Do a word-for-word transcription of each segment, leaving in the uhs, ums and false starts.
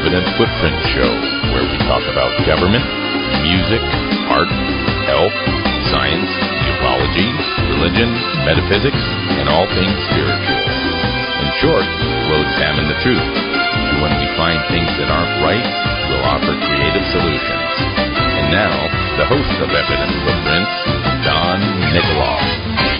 Evident Footprint Show, where we talk about government, music, art, health, science, ufology, religion, metaphysics, and all things spiritual. In short, we'll examine the truth, and when we find things that aren't right, we'll offer creative solutions. And now, the host of Evident Footprints, Don Nikoloff.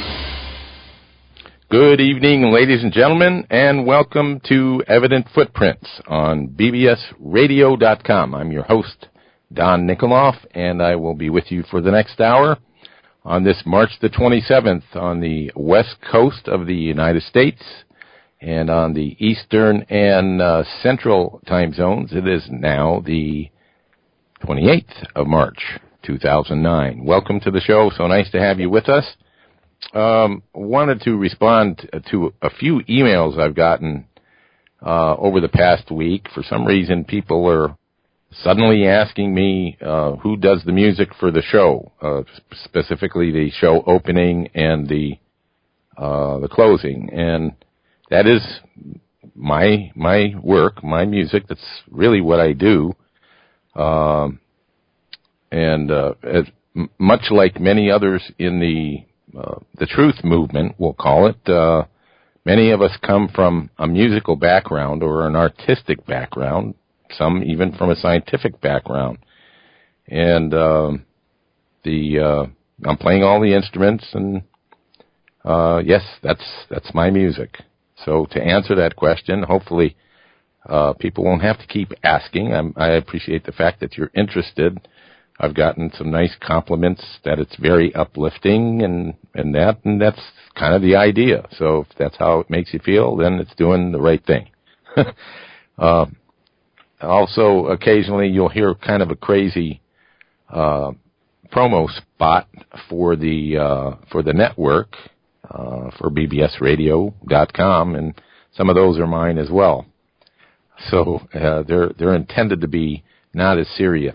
Good evening, ladies and gentlemen, and welcome to Evident Footprints on B B S radio dot com. I'm your host, Don Nikoloff, and I will be with you for the next hour on this March the twenty-seventh on the west coast of the United States, and on the eastern and uh, central time zones. It is now the twenty-eighth of March, two thousand nine. Welcome to the show. So nice to have you with us. Um, wanted to respond to a few emails I've gotten uh, over the past week. For some reason, people are suddenly asking me uh, who does the music for the show, uh, specifically the show opening and the uh, the closing, and that is my my work, my music. That's really what I do, um, and uh, as, much like many others in the Uh, the truth movement, we'll call it. Uh, many of us come from a musical background or an artistic background, some even from a scientific background. And um, the uh, I'm playing all the instruments, and uh, yes, that's that's my music. So to answer that question, hopefully uh, people won't have to keep asking. I'm, I appreciate the fact that you're interested. I've gotten some nice compliments that it's very uplifting and, and that, and that's kind of the idea. So if that's how it makes you feel, then it's doing the right thing. uh, also, occasionally you'll hear kind of a crazy uh, promo spot for the uh, for the network, uh, for B B S radio dot com, and some of those are mine as well. So uh, they're they're intended to be not as serious.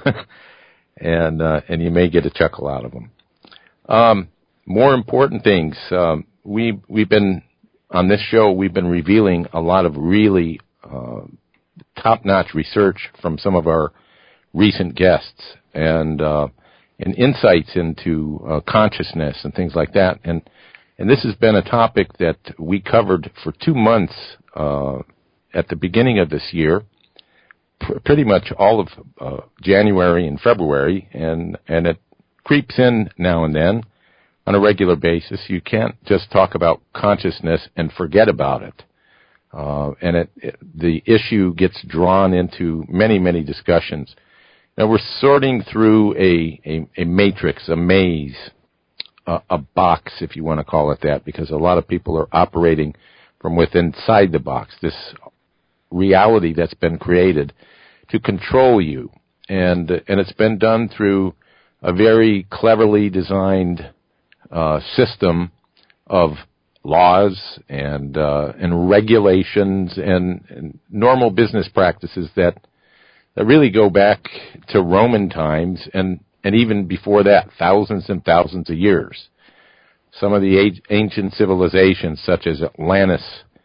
And uh, and you may get a chuckle out of them. Um, more important things. Um, we we've been on this show. We've been revealing a lot of really uh, top-notch research from some of our recent guests, and uh, and insights into uh, consciousness and things like that. And and this has been a topic that we covered for two months uh, at the beginning of this year. Pretty much all of uh, January and February, and, and it creeps in now and then on a regular basis. You can't just talk about consciousness and forget about it. Uh, and it, it, the issue gets drawn into many, many discussions. Now we're sorting through a, a, a matrix, a maze, a, a box, if you want to call it that, because a lot of people are operating from within inside the box, this reality that's been created to control you, and and it's been done through a very cleverly designed uh, system of laws and uh, and regulations and, and normal business practices that that really go back to Roman times and and even before that, thousands and thousands of years. Some of the age, ancient civilizations, such as Atlantis,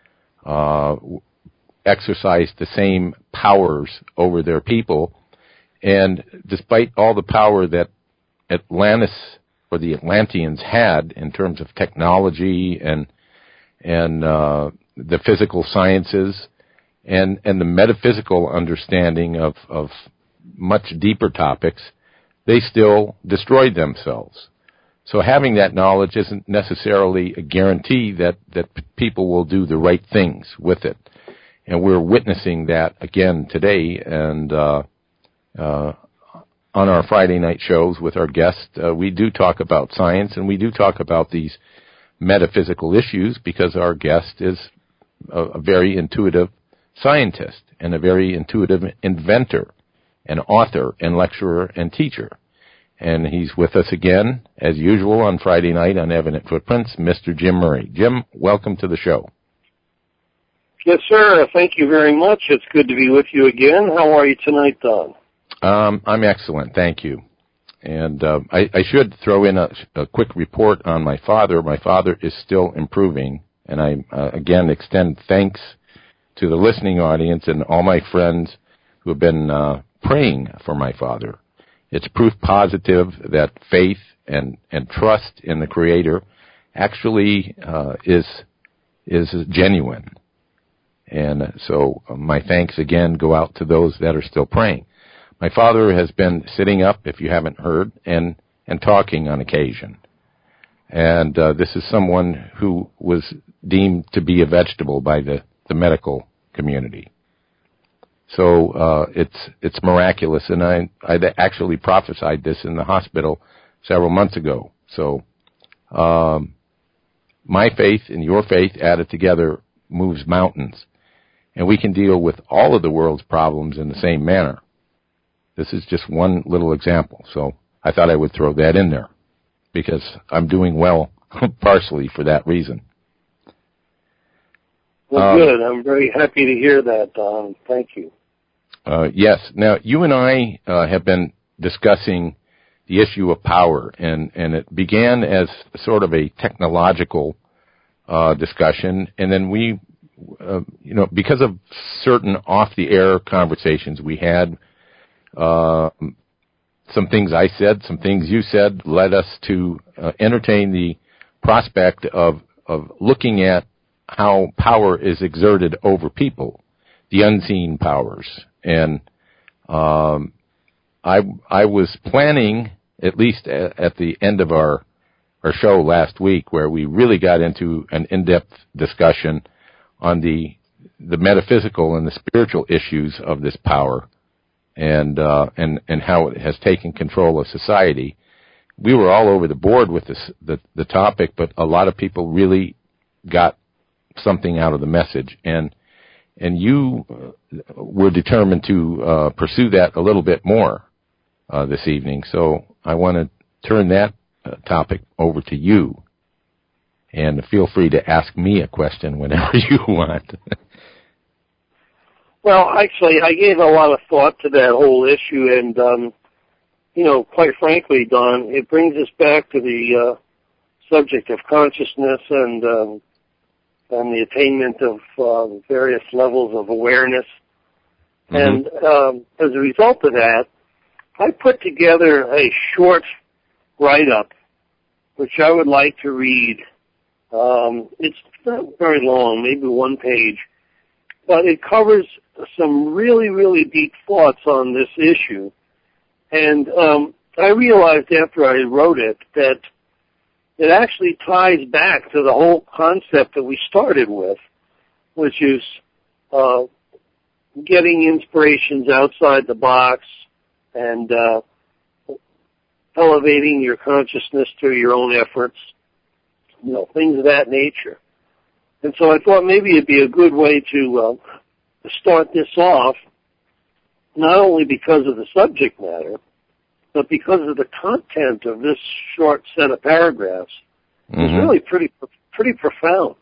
uh, exercised the same powers over their people, and despite all the power that Atlantis or the Atlanteans had in terms of technology and and uh, the physical sciences and and the metaphysical understanding of of much deeper topics, they still destroyed themselves. So having that knowledge isn't necessarily a guarantee that that people will do the right things with it. And we're witnessing that again today. And uh, uh, on our Friday night shows with our guests, uh, we do talk about science and we do talk about these metaphysical issues because our guest is a, a very intuitive scientist and a very intuitive inventor, an author and lecturer and teacher. And he's with us again, as usual, on Friday night on Evident Footprints, Mister Jim Murray. Jim, welcome to the show. Yes, sir. Thank you very much. It's good to be with you again. How are you tonight, Don? Um, I'm excellent, thank you. And uh, I, I should throw in a, a quick report on my father. My father is still improving, and I, uh, again, extend thanks to the listening audience and all my friends who have been uh, praying for my father. It's proof positive that faith and, and trust in the Creator actually uh, is is genuine. And so my thanks again go out to those that are still praying. My father has been sitting up, if you haven't heard, and, and talking on occasion. And uh, this is someone who was deemed to be a vegetable by the, the medical community. So uh, it's it's miraculous, and I I actually prophesied this in the hospital several months ago. So um, my faith and your faith added together moves mountains, and we can deal with all of the world's problems in the same manner. This is just one little example, so I thought I would throw that in there because I'm doing well partially for that reason. Well, um, good. I'm very happy to hear that, Don. Thank you. Uh, yes. Now, you and I uh, have been discussing the issue of power, and, and it began as sort of a technological uh, discussion, and then we, uh, you know, because of certain off-the-air conversations we had, uh, some things I said, some things you said, led us to uh, entertain the prospect of of looking at how power is exerted over people, the unseen powers. And um, I I was planning, at least at, at the end of our our show last week, where we really got into an in-depth discussion on the the metaphysical and the spiritual issues of this power, and uh, and and how it has taken control of society. We were all over the board with this, the the topic, but a lot of people really got something out of the message, and and you were determined to uh, pursue that a little bit more uh, this evening. So I want to turn that uh, topic over to you, and feel free to ask me a question whenever you want. Well, actually, I gave a lot of thought to that whole issue, and um, you know, quite frankly, Don, it brings us back to the uh, subject of consciousness and um, and the attainment of uh, various levels of awareness. Mm-hmm. And um, as a result of that, I put together a short write-up, which I would like to read. Um, it's not very long, maybe one page, but it covers some really, really deep thoughts on this issue. And um, I realized after I wrote it that it actually ties back to the whole concept that we started with, which is uh, getting inspirations outside the box and uh, elevating your consciousness through your own efforts, you know, things of that nature. And so I thought maybe it'd be a good way to uh, start this off, not only because of the subject matter, but because of the content of this short set of paragraphs. Mm-hmm. It's really pretty pretty profound.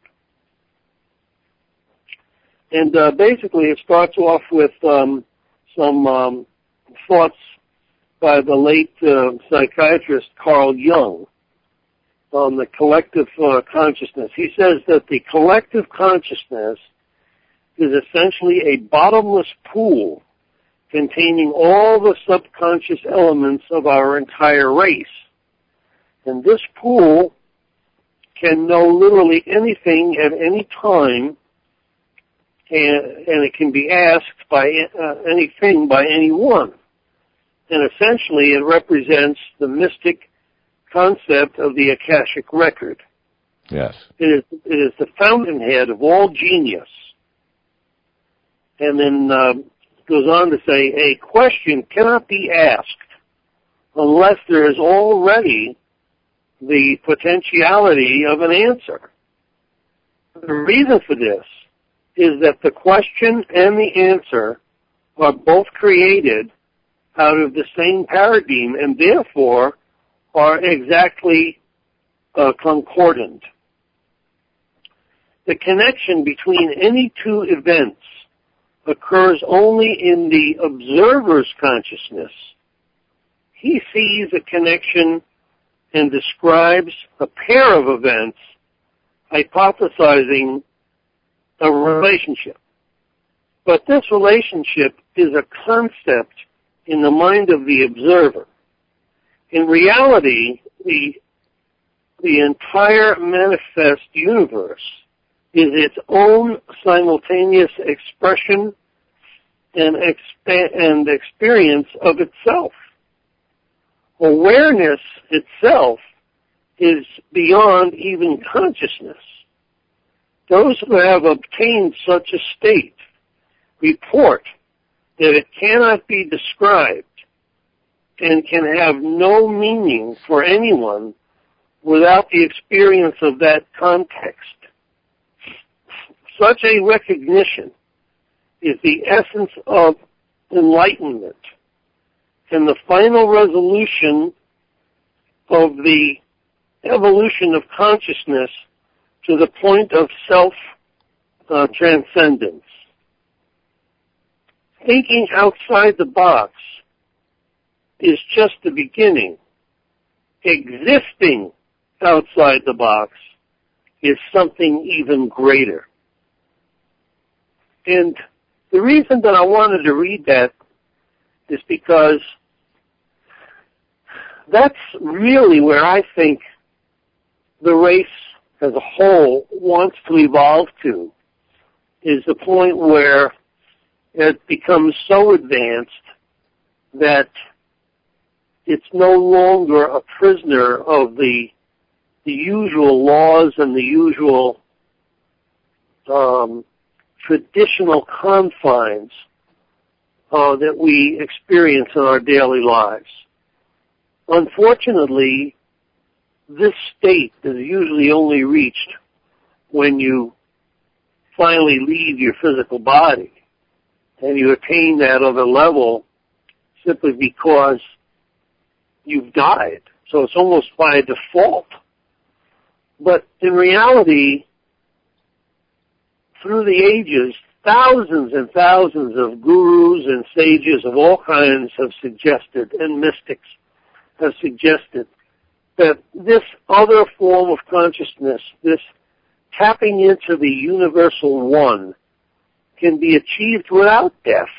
And uh, basically it starts off with um, some um, thoughts by the late uh, psychiatrist Carl Jung on the collective uh, consciousness. He says that the collective consciousness is essentially a bottomless pool containing all the subconscious elements of our entire race. And this pool can know literally anything at any time, and, and it can be asked by uh, anything by anyone. And essentially it represents the mystic concept of the Akashic record. Yes. It is, it is the fountainhead of all genius. And then uh, goes on to say, a question cannot be asked unless there is already the potentiality of an answer. The reason for this is that the question and the answer are both created out of the same paradigm and therefore are exactly uh, concordant. The connection between any two events occurs only in the observer's consciousness. He sees a connection and describes a pair of events, hypothesizing a relationship. But this relationship is a concept in the mind of the observer. In reality, the, the entire manifest universe is its own simultaneous expression and, expa- and experience of itself. Awareness itself is beyond even consciousness. Those who have obtained such a state report that it cannot be described and can have no meaning for anyone without the experience of that context. Such a recognition is the essence of enlightenment and the final resolution of the evolution of consciousness to the point of self-transcendence. Uh, Thinking outside the box is just the beginning. Existing outside the box is something even greater. And the reason that I wanted to read that is because that's really where I think the race as a whole wants to evolve to, is the point where it becomes so advanced that it's no longer a prisoner of the the usual laws and the usual um, traditional confines uh, that we experience in our daily lives. Unfortunately, this state is usually only reached when you finally leave your physical body, and you attain that other level simply because you've died. So it's almost by default. But in reality, through the ages, thousands and thousands of gurus and sages of all kinds have suggested, and mystics have suggested, that this other form of consciousness, this tapping into the universal one, can be achieved without death.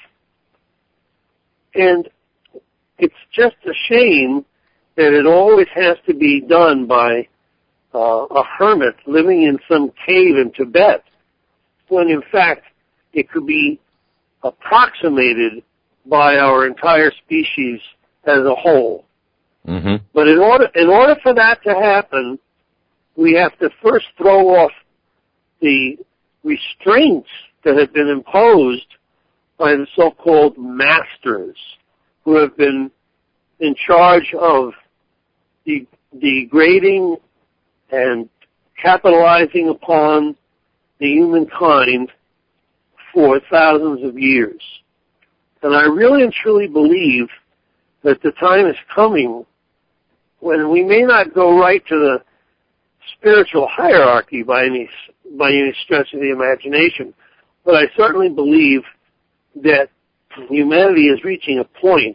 And it's just a shame that it always has to be done by uh, a hermit living in some cave in Tibet, when in fact it could be approximated by our entire species as a whole. Mm-hmm. But in order, in order for that to happen, we have to first throw off the restraints that have been imposed by the so-called masters, who have been in charge of de- degrading and capitalizing upon the humankind for thousands of years. And I really and truly believe that the time is coming when we may not go right to the spiritual hierarchy by any by any stretch of the imagination, but I certainly believe that humanity is reaching a point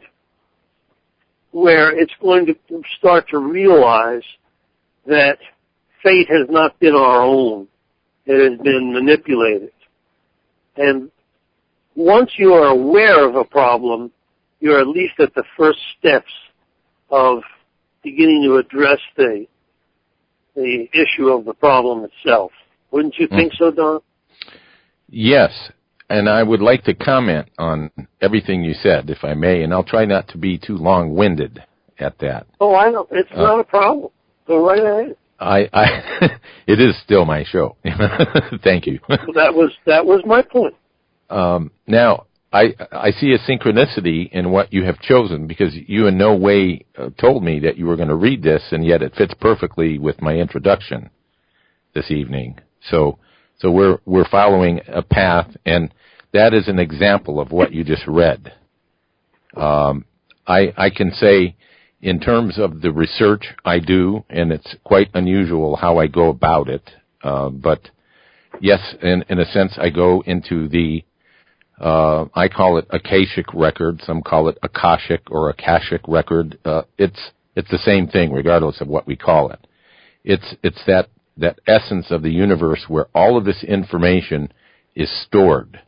where it's going to start to realize that fate has not been our own. It has been manipulated. And once you are aware of a problem, you're at least at the first steps of beginning to address the the issue of the problem itself. Wouldn't you think so, Don? Yes, and I would like to comment on everything you said, if I may, and I'll try not to be too long-winded at that. Oh, I know. It's uh, not a problem. Go right ahead. I, I it is still my show. Thank you. Well, that was that was my point. Um, now, I I see a synchronicity in what you have chosen, because you in no way uh, told me that you were going to read this, and yet it fits perfectly with my introduction this evening. So so we're we're following a path, and that is an example of what you just read. Um, I I can say, in terms of the research I do, and it's quite unusual how I go about it, uh, but yes, in, in a sense, I go into the, uh, I call it Akashic record, some call it Akashic or Akashic record. Uh, it's it's the same thing, regardless of what we call it. It's it's that, that essence of the universe where all of this information is stored.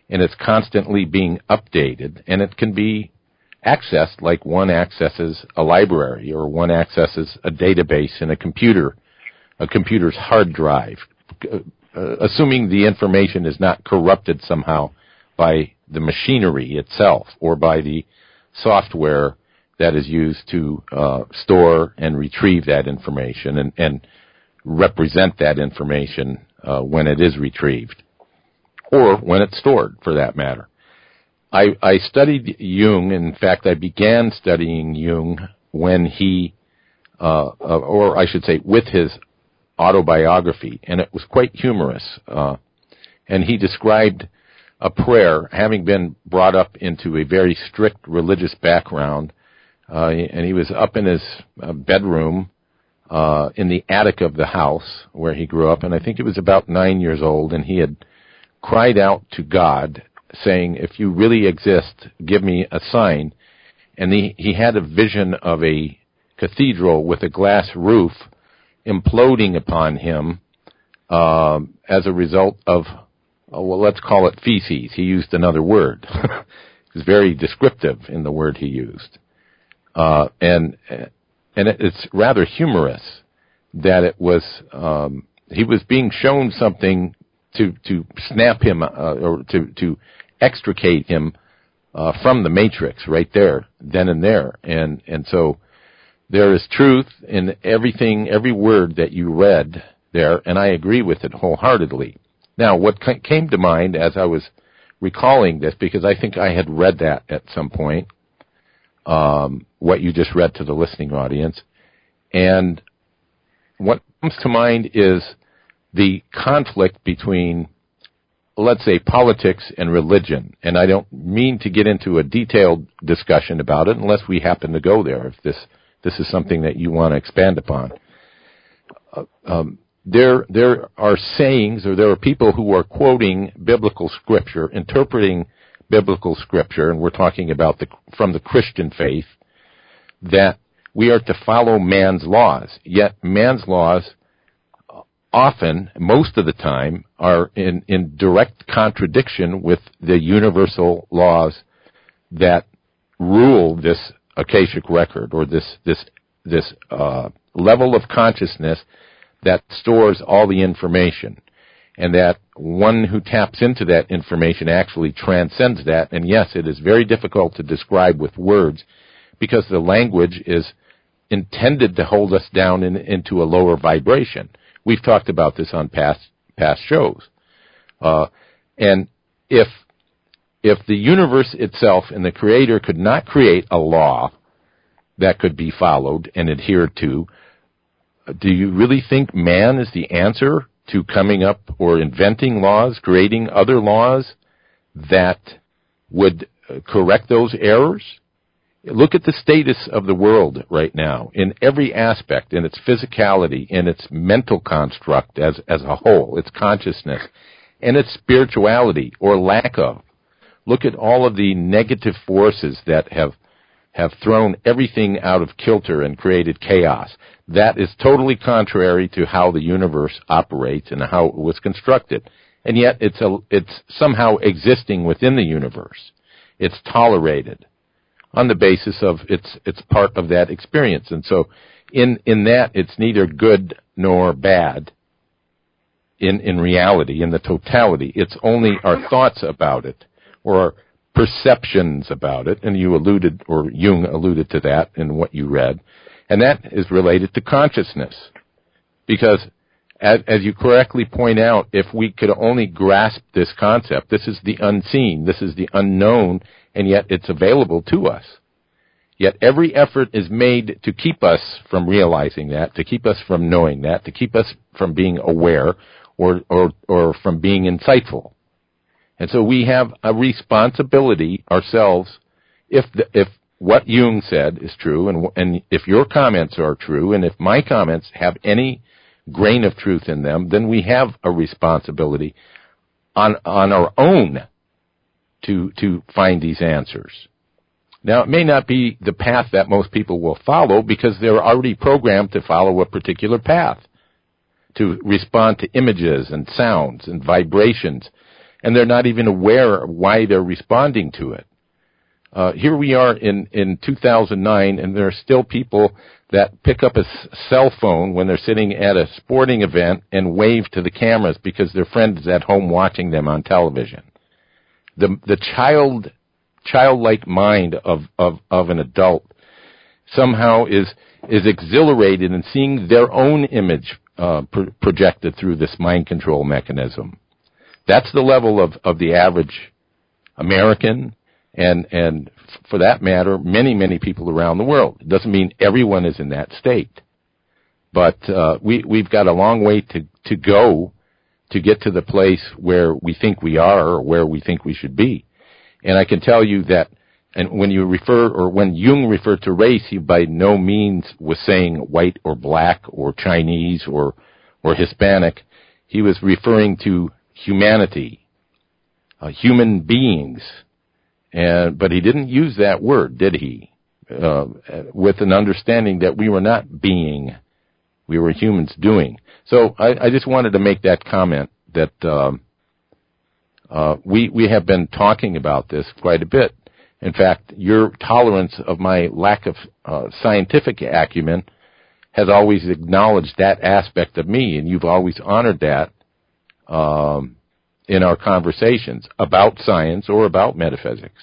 and it's constantly being updated, and it can be accessed like one accesses a library or one accesses a database in a computer, a computer's hard drive, uh, assuming the information is not corrupted somehow by the machinery itself or by the software that is used to uh, store and retrieve that information and, and represent that information uh, when it is retrieved, or when it's stored, for that matter. I, I studied Jung. In fact, I began studying Jung when he, uh, or I should say, with his autobiography, and it was quite humorous. Uh, and he described a prayer, having been brought up into a very strict religious background, uh, and he was up in his uh, bedroom uh, in the attic of the house where he grew up, and I think he was about nine years old, and he had cried out to God, saying, "If you really exist, give me a sign." And he, he had a vision of a cathedral with a glass roof imploding upon him uh, as a result of, oh, well, let's call it feces. He used another word. He was very descriptive in the word he used. Uh, and and it, it's rather humorous that it was, um, he was being shown something to, to snap him, uh, or to, to extricate him uh, from the matrix right there, then and there. And, and so there is truth in everything, every word that you read there, and I agree with it wholeheartedly. Now, what came to mind as I was recalling this, because I think I had read that at some point, um, what you just read to the listening audience, and what comes to mind is the conflict between, let's say, politics and religion. And I don't mean to get into a detailed discussion about it unless we happen to go there, if this this is something that you want to expand upon. Uh, um, there there are sayings, or there are people who are quoting biblical scripture, interpreting biblical scripture, and we're talking about the from the Christian faith, that we are to follow man's laws. Yet man's laws often, most of the time, are in, in direct contradiction with the universal laws that rule this Akashic record, or this this this uh, level of consciousness that stores all the information, and that one who taps into that information actually transcends that. And yes, it is very difficult to describe with words, because the language is intended to hold us down in, into a lower vibration. We've talked about this on past past shows. Uh, and if if the universe itself and the Creator could not create a law that could be followed and adhered to, do you really think man is the answer to coming up or inventing laws, creating other laws that would correct those errors? Look at the status of the world right now in every aspect, in its physicality, in its mental construct as, as a whole, its consciousness, and its spirituality or lack of. Look at all of the negative forces that have have thrown everything out of kilter and created chaos. That is totally contrary to how the universe operates and how it was constructed. And yet it's a, it's somehow existing within the universe. It's tolerated on the basis of it's it's part of that experience. And so in in that, it's neither good nor bad in in reality, in the totality. It's only our thoughts about it, or our perceptions about it, and you alluded, or Jung alluded to that in what you read, and that is related to consciousness. Because as, as you correctly point out, if we could only grasp this concept, this is the unseen, this is the unknown, and yet it's available to us. Yet every effort is made to keep us from realizing that, to keep us from knowing that, to keep us from being aware, or or, or from being insightful. And so we have a responsibility ourselves, if the, if what Jung said is true, and and if your comments are true, and if my comments have any grain of truth in them, then we have a responsibility on on our own to to find these answers. Now, it may not be the path that most people will follow, because they're already programmed to follow a particular path, to respond to images and sounds and vibrations and they're not even aware of why they're responding to it. Uh, here we are in, in two thousand nine, and there are still people that pick up a s- cell phone when they're sitting at a sporting event and wave to the cameras because their friend is at home watching them on television. The the child childlike mind of, of, of an adult somehow is is exhilarated in seeing their own image uh, pro- projected through this mind control mechanism. That's the level of, of the average American, and and for that matter, many, many people around the world. It doesn't mean everyone is in that state. But uh, we, we've got a long way to, to go to get to the place where we think we are or where we think we should be. And I can tell you that, and when you refer, or when Jung referred to race, he by no means was saying white or black or Chinese or, or Hispanic. He was referring to humanity, uh, human beings. And, but he didn't use that word, did he? Uh, with an understanding that we were not being, we were humans doing. So I, I just wanted to make that comment that um, uh, we we have been talking about this quite a bit. In fact, your tolerance of my lack of uh, scientific acumen has always acknowledged that aspect of me, and you've always honored that um, in our conversations about science or about metaphysics.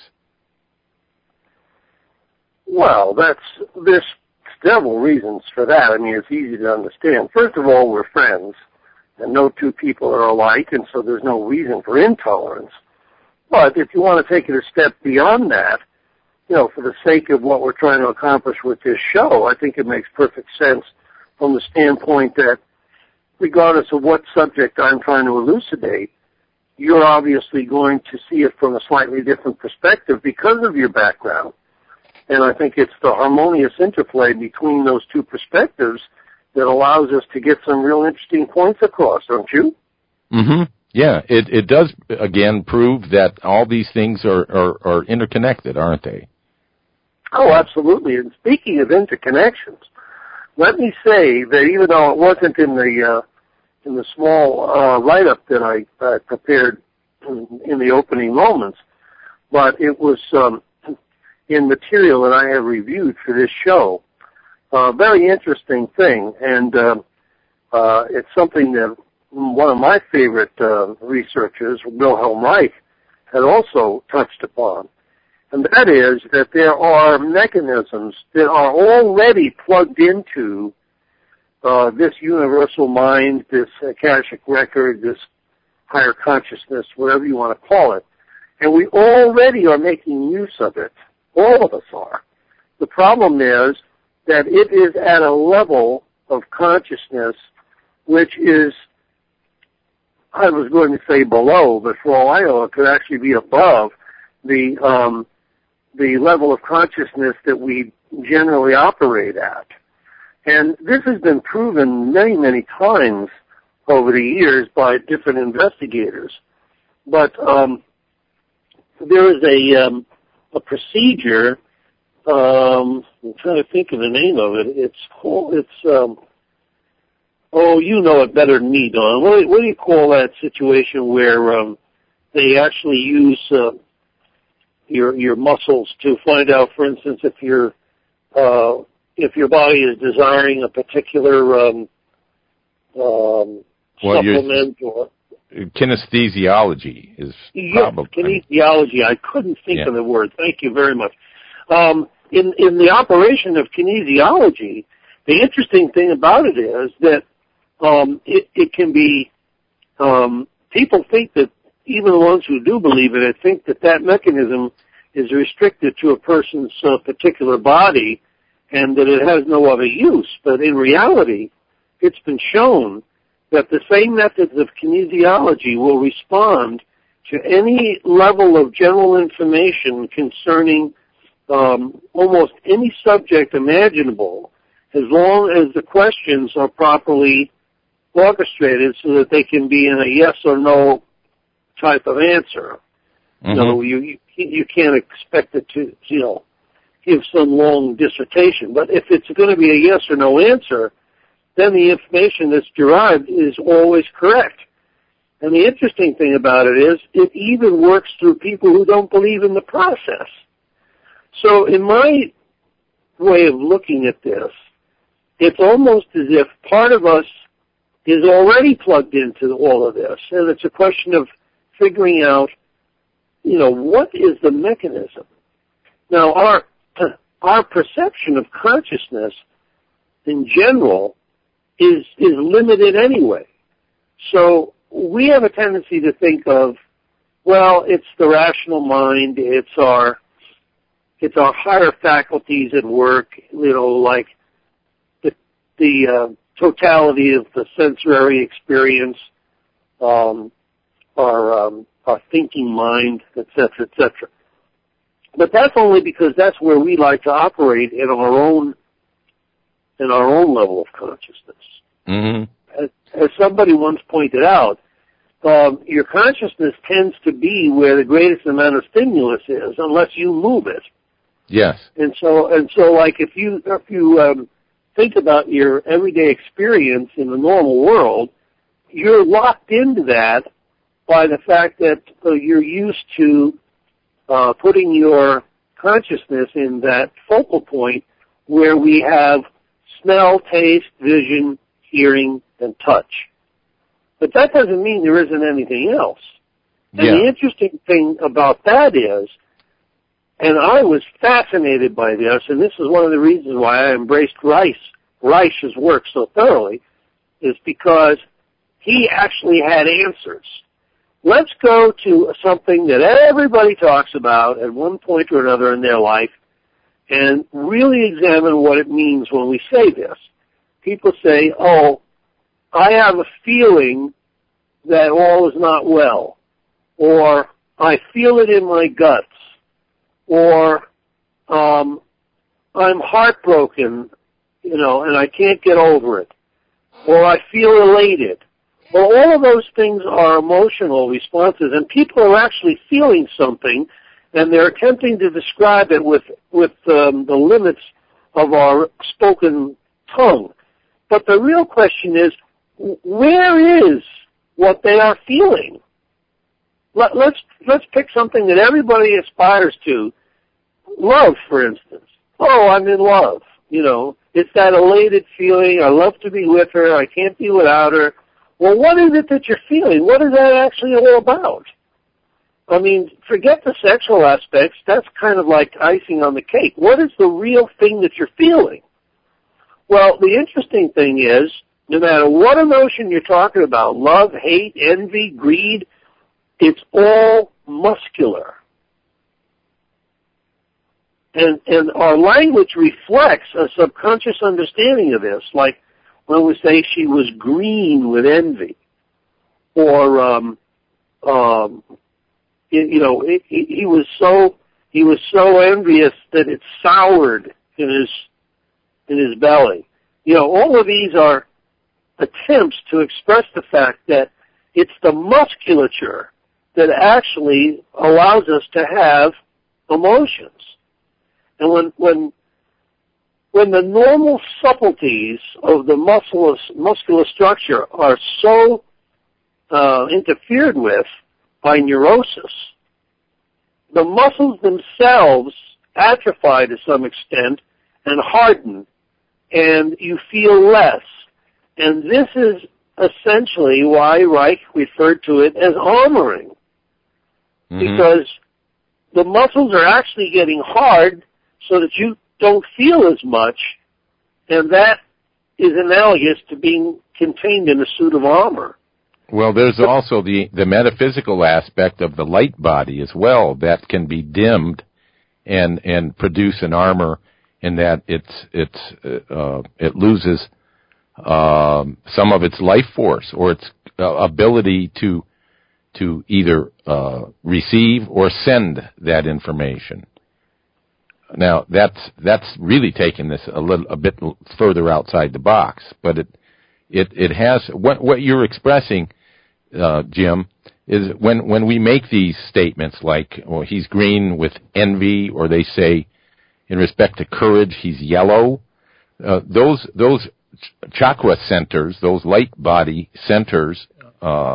Well, that's there's several reasons for that. I mean, it's easy to understand. First of all, we're friends, and no two people are alike, and so there's no reason for intolerance. But if you want to take it a step beyond that, you know, for the sake of what we're trying to accomplish with this show, I think it makes perfect sense from the standpoint that regardless of what subject I'm trying to elucidate, you're obviously going to see it from a slightly different perspective because of your background. And I think it's the harmonious interplay between those two perspectives that allows us to get some real interesting points across, don't you? Mm-hmm. Yeah, it, it does, again, prove that all these things are, are, are interconnected, aren't they? Oh, absolutely. And speaking of interconnections, let me say that even though it wasn't in the uh, in the small uh, write-up that I uh, prepared in the opening moments, but it was um, in material that I have reviewed for this show. A uh, very interesting thing, and uh, uh, it's something that one of my favorite uh, researchers, Wilhelm Reich, had also touched upon, and that is that there are mechanisms that are already plugged into uh, this universal mind, this Akashic record, this higher consciousness, whatever you want to call it, and we already are making use of it. All of us are. The problem is that it is at a level of consciousness which is, I was going to say below, but for all I know, it could actually be above the um, the level of consciousness that we generally operate at. And this has been proven many, many times over the years by different investigators. But um, there is a um, a procedure. Um, I'm trying to think of the name of it. It's called. It's um, oh, you know it better than me, Don. What, what do you call that situation where um, they actually use uh, your your muscles to find out, for instance, if your uh, if your body is desiring a particular um, um, well, supplement or kinesthesiology is probably yes, kinesiology. I couldn't think yeah. of the word. Thank you very much. Um, in in the operation of kinesiology, the interesting thing about it is that um, it, it can be. Um, people think that even the ones who do believe it, think that that mechanism is restricted to a person's uh, particular body, and that it has no other use. But in reality, it's been shown that the same methods of kinesiology will respond to any level of general information concerning um, almost any subject imaginable, as long as the questions are properly orchestrated so that they can be in a yes or no type of answer. Mm-hmm. So you, you you can't expect it to, you know, give some long dissertation. But if it's going to be a yes or no answer, then the information that's derived is always correct. And the interesting thing about it is it even works through people who don't believe in the process. So in my way of looking at this, it's almost as if part of us is already plugged into all of this, and it's a question of figuring out, you know, what is the mechanism? Now, our our perception of consciousness in general is is limited anyway. So we have a tendency to think of, well, it's the rational mind, it's our it's our higher faculties at work, you know, like the the uh, totality of the sensory experience, um, our um, our thinking mind, et cetera, et cetera. But that's only because that's where we like to operate in our own in our own level of consciousness. Mm-hmm. As, as somebody once pointed out, um, your consciousness tends to be where the greatest amount of stimulus is, unless you move it. Yes. And so, and so, like if you if you um, think about your everyday experience in the normal world, you're locked into that by the fact that uh, you're used to uh, putting your consciousness in that focal point where we have smell, taste, vision, hearing, and touch. But that doesn't mean there isn't anything else. And yeah. the interesting thing about that is, and I was fascinated by this, and this is one of the reasons why I embraced Rice, Reich's work so thoroughly, is because he actually had answers. Let's go to something that everybody talks about at one point or another in their life and really examine what it means when we say this. People say, oh, I have a feeling that all is not well, or I feel it in my guts, or um, I'm heartbroken, you know, and I can't get over it, or I feel elated. Well, all of those things are emotional responses, and people are actually feeling something, and they're attempting to describe it with with um, the limits of our spoken tongue. But the real question is, where is what they are feeling? Let, let's let's pick something that everybody aspires to. Love, for instance. Oh, I'm in love. You know, it's that elated feeling. I love to be with her. I can't be without her. Well, what is it that you're feeling? What is that actually all about? I mean, forget the sexual aspects. That's kind of like icing on the cake. What is the real thing that you're feeling? Well, the interesting thing is, no matter what emotion you're talking about, love, hate, envy, greed, it's all muscular. And, and our language reflects a subconscious understanding of this, like when we say she was green with envy, or, um, um, you, you know, it, it, he was so, he was so envious that it soured in his, in his belly. You know, all of these are attempts to express the fact that it's the musculature that actually allows us to have emotions. And when when when the normal subtleties of the muscular, muscular structure are so uh, interfered with by neurosis, the muscles themselves atrophy to some extent and harden, and you feel less. And this is essentially why Reich referred to it as armoring, mm-hmm. because the muscles are actually getting hard so that you don't feel as much, and that is analogous to being contained in a suit of armor. Well, there's also the, the metaphysical aspect of the light body as well that can be dimmed and and produce an armor in that it's it's uh, it loses um, some of its life force or its uh, ability to to either uh, receive or send that information. Now that's that's really taking this a little a bit further outside the box, but it it it has what what you're expressing, uh, Jim, is when when we make these statements like, well, he's green with envy, or they say in respect to courage he's yellow. Uh, those those chakra centers, those light body centers, uh,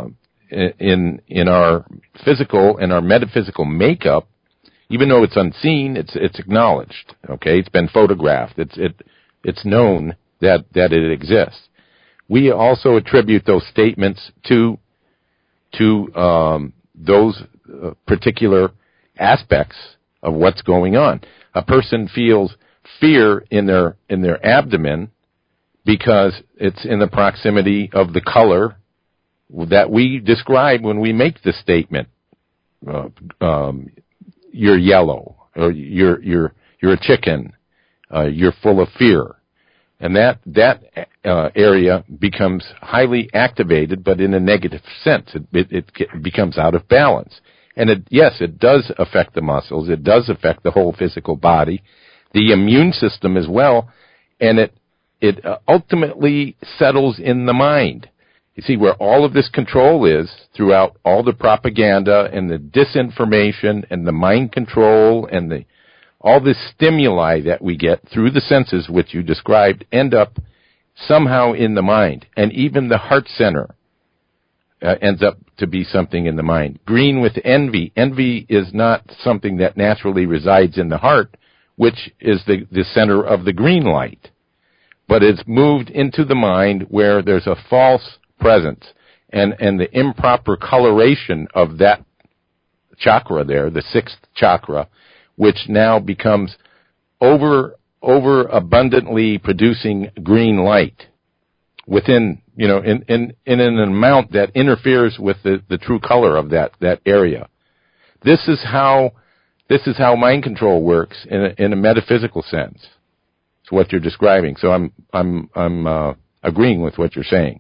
in in our physical and our metaphysical makeup, even though it's unseen, it's it's acknowledged. Okay, it's been photographed. It's it it's known that that it exists. We also attribute those statements to to um, those uh, particular aspects of what's going on. A person feels fear in their in their abdomen because it's in the proximity of the color that we describe when we make the statement. Uh, um, you're yellow, or you're you're you're a chicken. Uh, you're full of fear, and that that uh, area becomes highly activated, but in a negative sense. It, it, it becomes out of balance, and it, yes, it does affect the muscles. It does affect the whole physical body, the immune system as well, and it it uh, ultimately settles in the mind. You see, where all of this control is throughout all the propaganda and the disinformation and the mind control and the all this stimuli that we get through the senses, which you described, end up somehow in the mind. And even the heart center uh, ends up to be something in the mind. Green with envy. Envy is not something that naturally resides in the heart, which is the, the center of the green light. But it's moved into the mind where there's a false presence, and, and the improper coloration of that chakra there, the sixth chakra, which now becomes over, over abundantly producing green light within, you know, in, in, in an amount that interferes with the, the true color of that, that area. This is how, this is how mind control works in a, in a metaphysical sense. It's what you're describing. So I'm, I'm, I'm, uh, agreeing with what you're saying.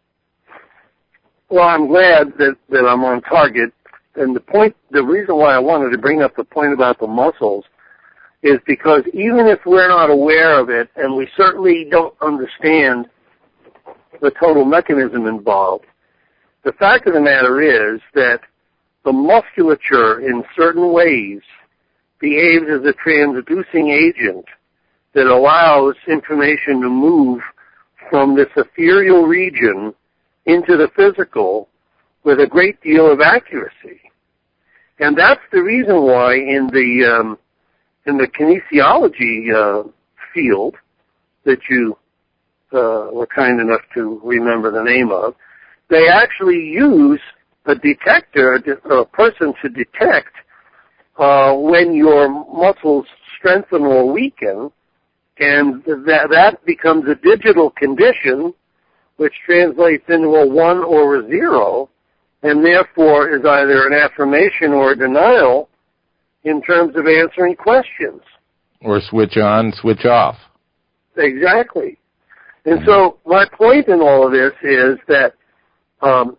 Well, I'm glad that, that I'm on target. And the point, the reason why I wanted to bring up the point about the muscles is because even if we're not aware of it, and we certainly don't understand the total mechanism involved, the fact of the matter is that the musculature in certain ways behaves as a transducing agent that allows information to move from this ethereal region into the physical with a great deal of accuracy. And that's the reason why in the um, in the kinesiology uh, field that you uh, were kind enough to remember the name of, they actually use a detector, a person to detect uh, when your muscles strengthen or weaken, and that, that becomes a digital condition which translates into a one or a zero, and therefore is either an affirmation or a denial in terms of answering questions. Or switch on, switch off. Exactly. And Mm-hmm. so my point in all of this is that um,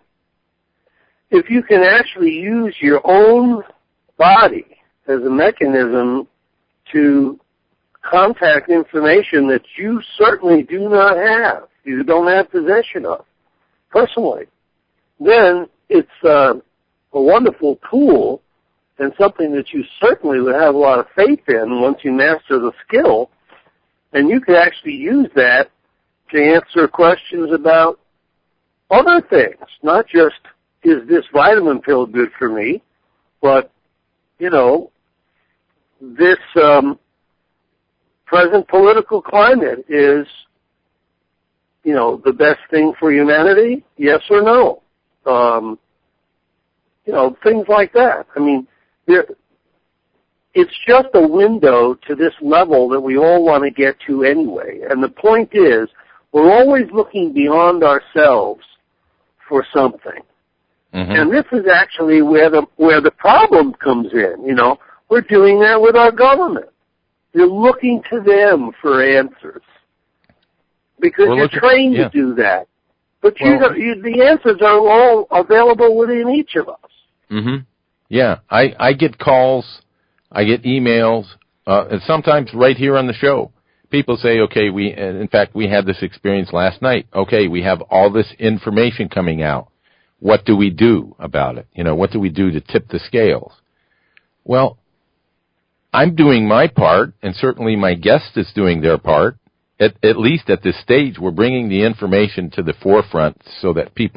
if you can actually use your own body as a mechanism to contact information that you certainly do not have, you don't have possession of personally, then it's uh, a wonderful tool and something that you certainly would have a lot of faith in once you master the skill, and you can actually use that to answer questions about other things, not just, is this vitamin pill good for me, but, you know, this um, present political climate is, you know, the best thing for humanity, yes or no? Um, you know, things like that. I mean, there, it's just a window to this level that we all want to get to anyway. And the point is, we're always looking beyond ourselves for something. Mm-hmm. And this is actually where the where the problem comes in. You know, we're doing that with our government. You're looking to them for answers because we're you're looking, trained yeah. to do that. But well, you, don't, you, the answers are all available within each of us. Mm-hmm. Yeah, I, I get calls, I get emails, uh, and sometimes right here on the show, people say, okay, we, in fact, we had this experience last night. Okay, we have all this information coming out. What do we do about it? You know, what do we do to tip the scales? Well, I'm doing my part, and certainly my guest is doing their part. At, at least at this stage, we're bringing the information to the forefront so that people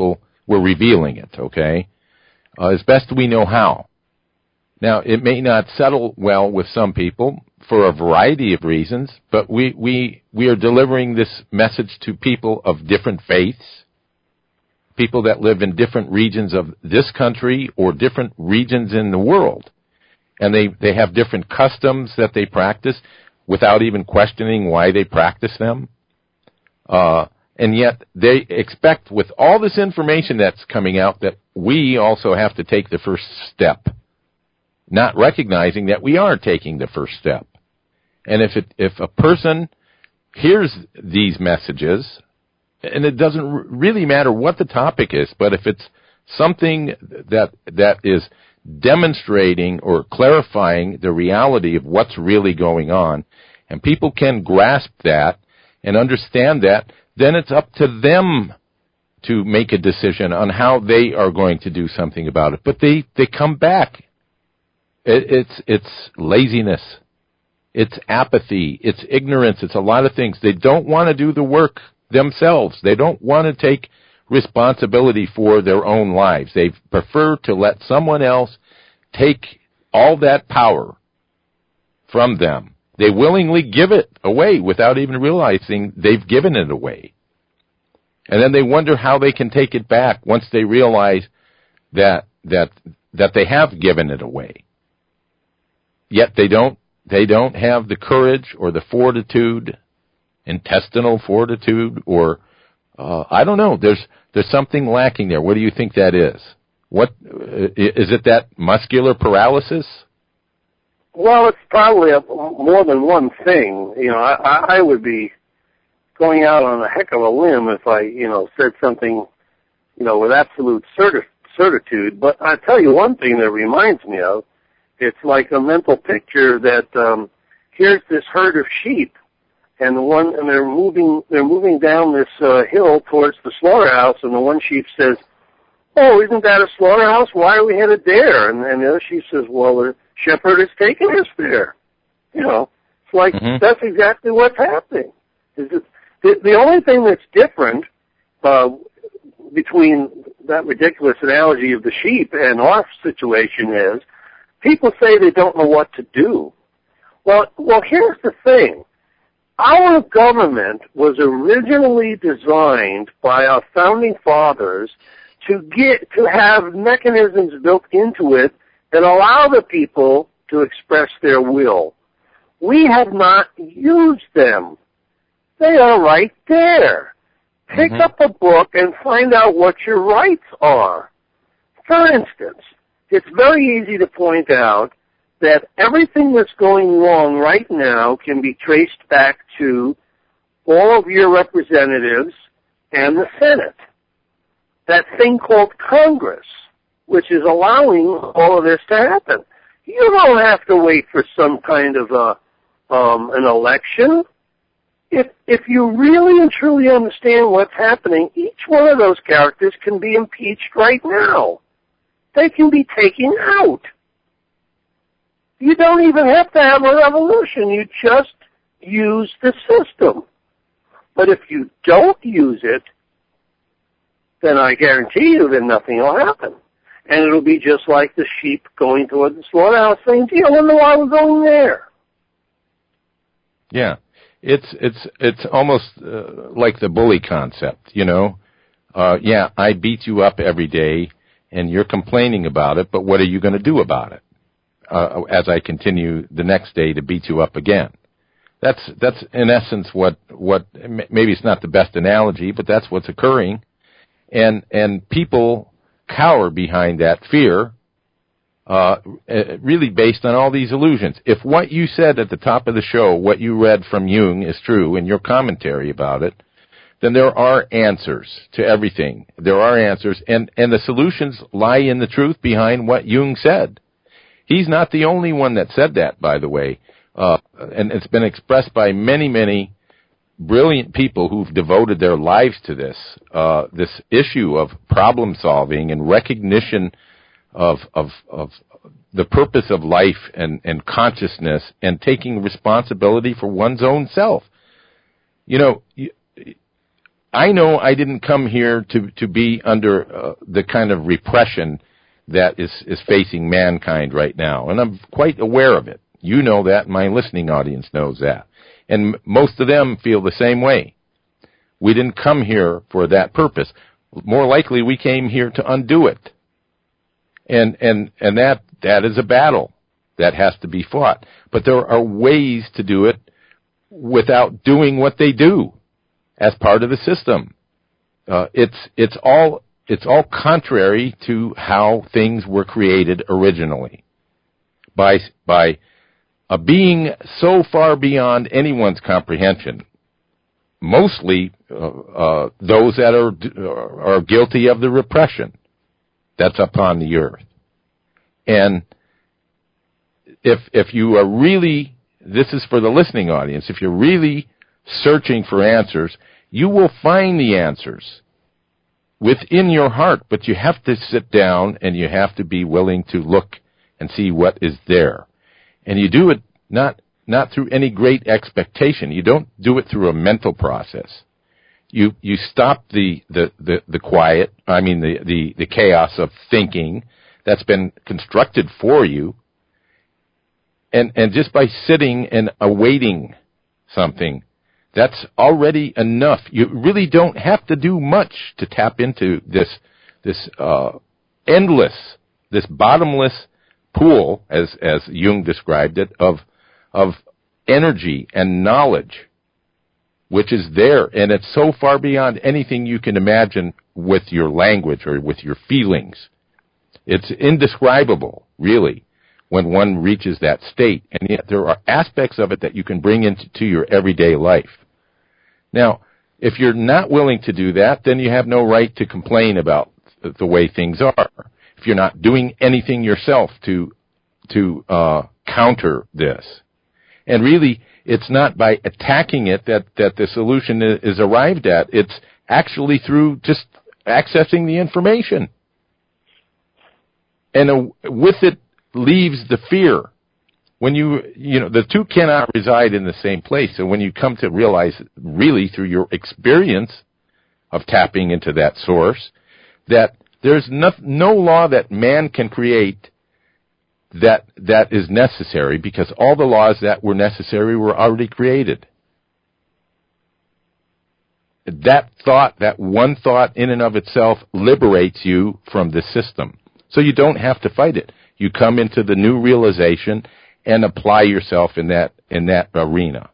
we're revealing it, okay, uh, as best we know how. Now, it may not settle well with some people for a variety of reasons, but we, we, we are delivering this message to people of different faiths, people that live in different regions of this country or different regions in the world. And they, they have different customs that they practice without even questioning why they practice them. Uh, and yet they expect with all this information that's coming out that we also have to take the first step, not recognizing that we are taking the first step. And if it, if a person hears these messages, and it doesn't r- really matter what the topic is, but if it's something that that is demonstrating or clarifying the reality of what's really going on, and people can grasp that and understand that, then it's up to them to make a decision on how they are going to do something about it. But they, they come back. It, it's it's laziness. It's apathy. It's ignorance. It's a lot of things. They don't want to do the work themselves. They don't want to take responsibility for their own lives. They prefer to let someone else take all that power from them. They willingly give it away without even realizing they've given it away. And then they wonder how they can take it back once they realize that that that they have given it away. Yet they don't they don't have the courage or the fortitude, intestinal fortitude, or uh, I don't know. There's there's something lacking there. What do you think that is? What is it? That muscular paralysis? Well, it's probably a, more than one thing. You know, I, I would be going out on a heck of a limb if I, you know, said something, you know, with absolute certi- certitude. But I tell you one thing that reminds me of, it's like a mental picture that um, here's this herd of sheep, and the one, and they're moving, they're moving down this uh, hill towards the slaughterhouse, and the one sheep says, "Oh, isn't that a slaughterhouse? Why are we headed there?" And, and the other sheep says, "Well, the shepherd is taking us there." You know, it's like mm-hmm. That's exactly what's happening. Is it, the, the only thing that's different uh, between that ridiculous analogy of the sheep and our situation is people say they don't know what to do. Well, well, here's the thing. Our government was originally designed by our founding fathers to get to have mechanisms built into it that allow the people to express their will. We have not used them. They are right there. Pick mm-hmm. up a book and find out what your rights are. For instance, it's very easy to point out that everything that's going wrong right now can be traced back to all of your representatives and the Senate. That thing called Congress, which is allowing all of this to happen. You don't have to wait for some kind of a, um, an election. If, if you really and truly understand what's happening, each one of those characters can be impeached right now. They can be taken out. You don't even have to have a revolution. You just use the system. But if you don't use it, then I guarantee you that nothing will happen. And it'll be just like the sheep going toward the slaughterhouse saying, gee, I wonder why we're going there. Yeah. It's it's it's almost uh, like the bully concept, you know. Uh, yeah, I beat you up every day, and you're complaining about it, but what are you going to do about it uh, as I continue the next day to beat you up again? That's that's in essence what, what maybe it's not the best analogy, but that's what's occurring. And and people cower behind that fear, uh, really based on all these illusions. If what you said at the top of the show, what you read from Jung is true in your commentary about it, then there are answers to everything. There are answers, and, and the solutions lie in the truth behind what Jung said. He's not the only one that said that, by the way, uh, and it's been expressed by many, many brilliant people who've devoted their lives to this, uh, this issue of problem solving and recognition of, of, of the purpose of life and, and consciousness and taking responsibility for one's own self. You know, I know I didn't come here to, to be under uh, the kind of repression that is, is facing mankind right now, and I'm quite aware of it. You know that, my listening audience knows that. And m- most of them feel the same way. We didn't come here for that purpose. More likely, we came here to undo it. And and and that that is a battle that has to be fought. But there are ways to do it without doing what they do as part of the system. Uh, it's it's all it's all contrary to how things were created originally. By by a being so far beyond anyone's comprehension, mostly uh, uh, those that are are guilty of the repression that's upon the earth. And if if you are really, this is for the listening audience, if you're really searching for answers, you will find the answers within your heart, but you have to sit down and you have to be willing to look and see what is there. And you do it not not through any great expectation. You don't do it through a mental process. You you stop the, the, the, the quiet, I mean the, the, the chaos of thinking that's been constructed for you, and and just by sitting and awaiting something, that's already enough. You really don't have to do much to tap into this this uh, endless, this bottomless pool, as as Jung described it, of of energy and knowledge, which is there, and it's so far beyond anything you can imagine with your language or with your feelings. It's indescribable, really, when one reaches that state, and yet there are aspects of it that you can bring into to your everyday life. Now, if you're not willing to do that, then you have no right to complain about the way things are. If you're not doing anything yourself to to uh, counter this. And really, it's not by attacking it that, that the solution is arrived at. It's actually through just accessing the information. And uh, with it leaves the fear. When you, you know, the two cannot reside in the same place. So when you come to realize, really through your experience of tapping into that source, that there's no, no law that man can create that that is necessary, because all the laws that were necessary were already created. That thought, that one thought in and of itself, liberates you from the system. So you don't have to fight it. You come into the new realization and apply yourself in that in that arena.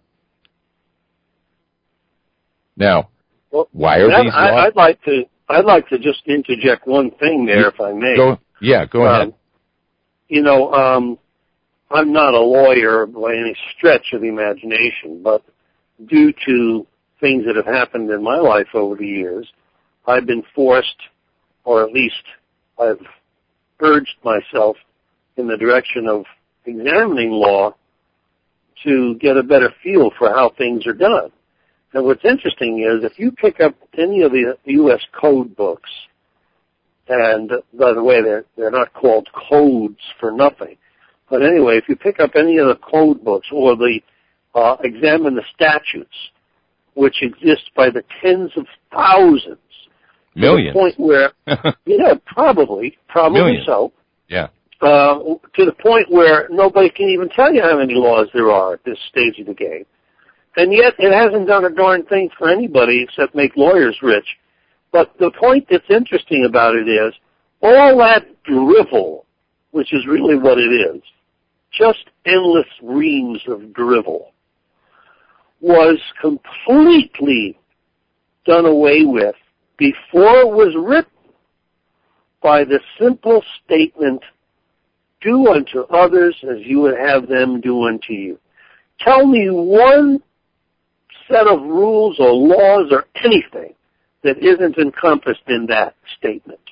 Now, well, why are that, these I, laws? I'd like to I'd like to just interject one thing there, if I may. Go, yeah, go um, ahead. You know, um, I'm not a lawyer by any stretch of the imagination, but due to things that have happened in my life over the years, I've been forced, or at least I've urged myself in the direction of examining law to get a better feel for how things are done. And what's interesting is if you pick up any of the U S code books, and by the way, they're, they're not called codes for nothing. But anyway, if you pick up any of the code books or the uh, examine the statutes, which exist by the tens of thousands, Millions. to the point where, yeah, probably, probably Millions. so. Yeah. Uh, to the point where nobody can even tell you how many laws there are at this stage of the game. And yet it hasn't done a darn thing for anybody except make lawyers rich. But the point that's interesting about it is all that drivel, which is really what it is, just endless reams of drivel, was completely done away with before it was written by the simple statement, do unto others as you would have them do unto you. Tell me one set of rules or laws or anything that isn't encompassed in that statement.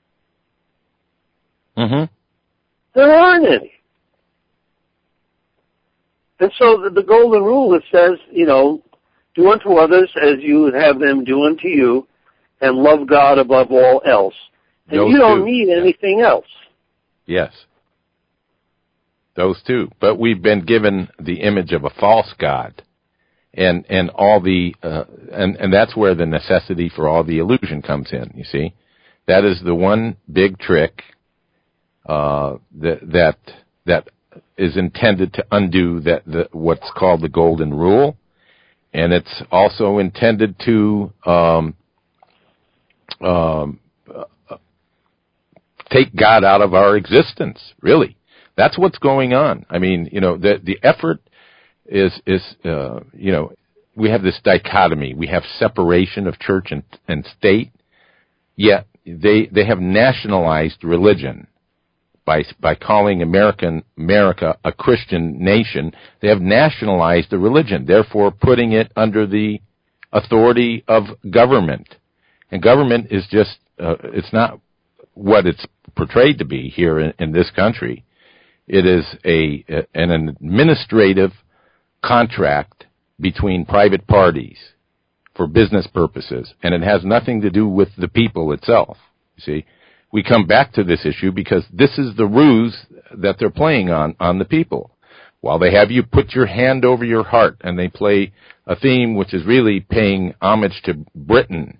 Mm-hmm. There aren't any. And so the, the golden rule that says, you know, do unto others as you would have them do unto you, and love God above all else. And Those you don't two. need Yeah. anything else. Yes. Those two. But we've been given the image of a false God. and and all the uh, and and that's where the necessity for all the illusion comes in. You see, that is the one big trick uh, that that that is intended to undo that the, what's called the golden rule, and it's also intended to um, um, uh, take God out of our existence. Really, that's what's going on. I mean, you know, the the effort is is uh, you know, we have this dichotomy. We have separation of church and, and state, yet they they have nationalized religion. By by calling American America a Christian nation, they have nationalized the religion, therefore putting it under the authority of government. And government is just, uh, it's not what it's portrayed to be here in, in this country. It is a an administrative contract between private parties for business purposes, and it has nothing to do with the people itself, you see. We come back to this issue because this is the ruse that they're playing on, on the people. While they have you put your hand over your heart and they play a theme which is really paying homage to Britain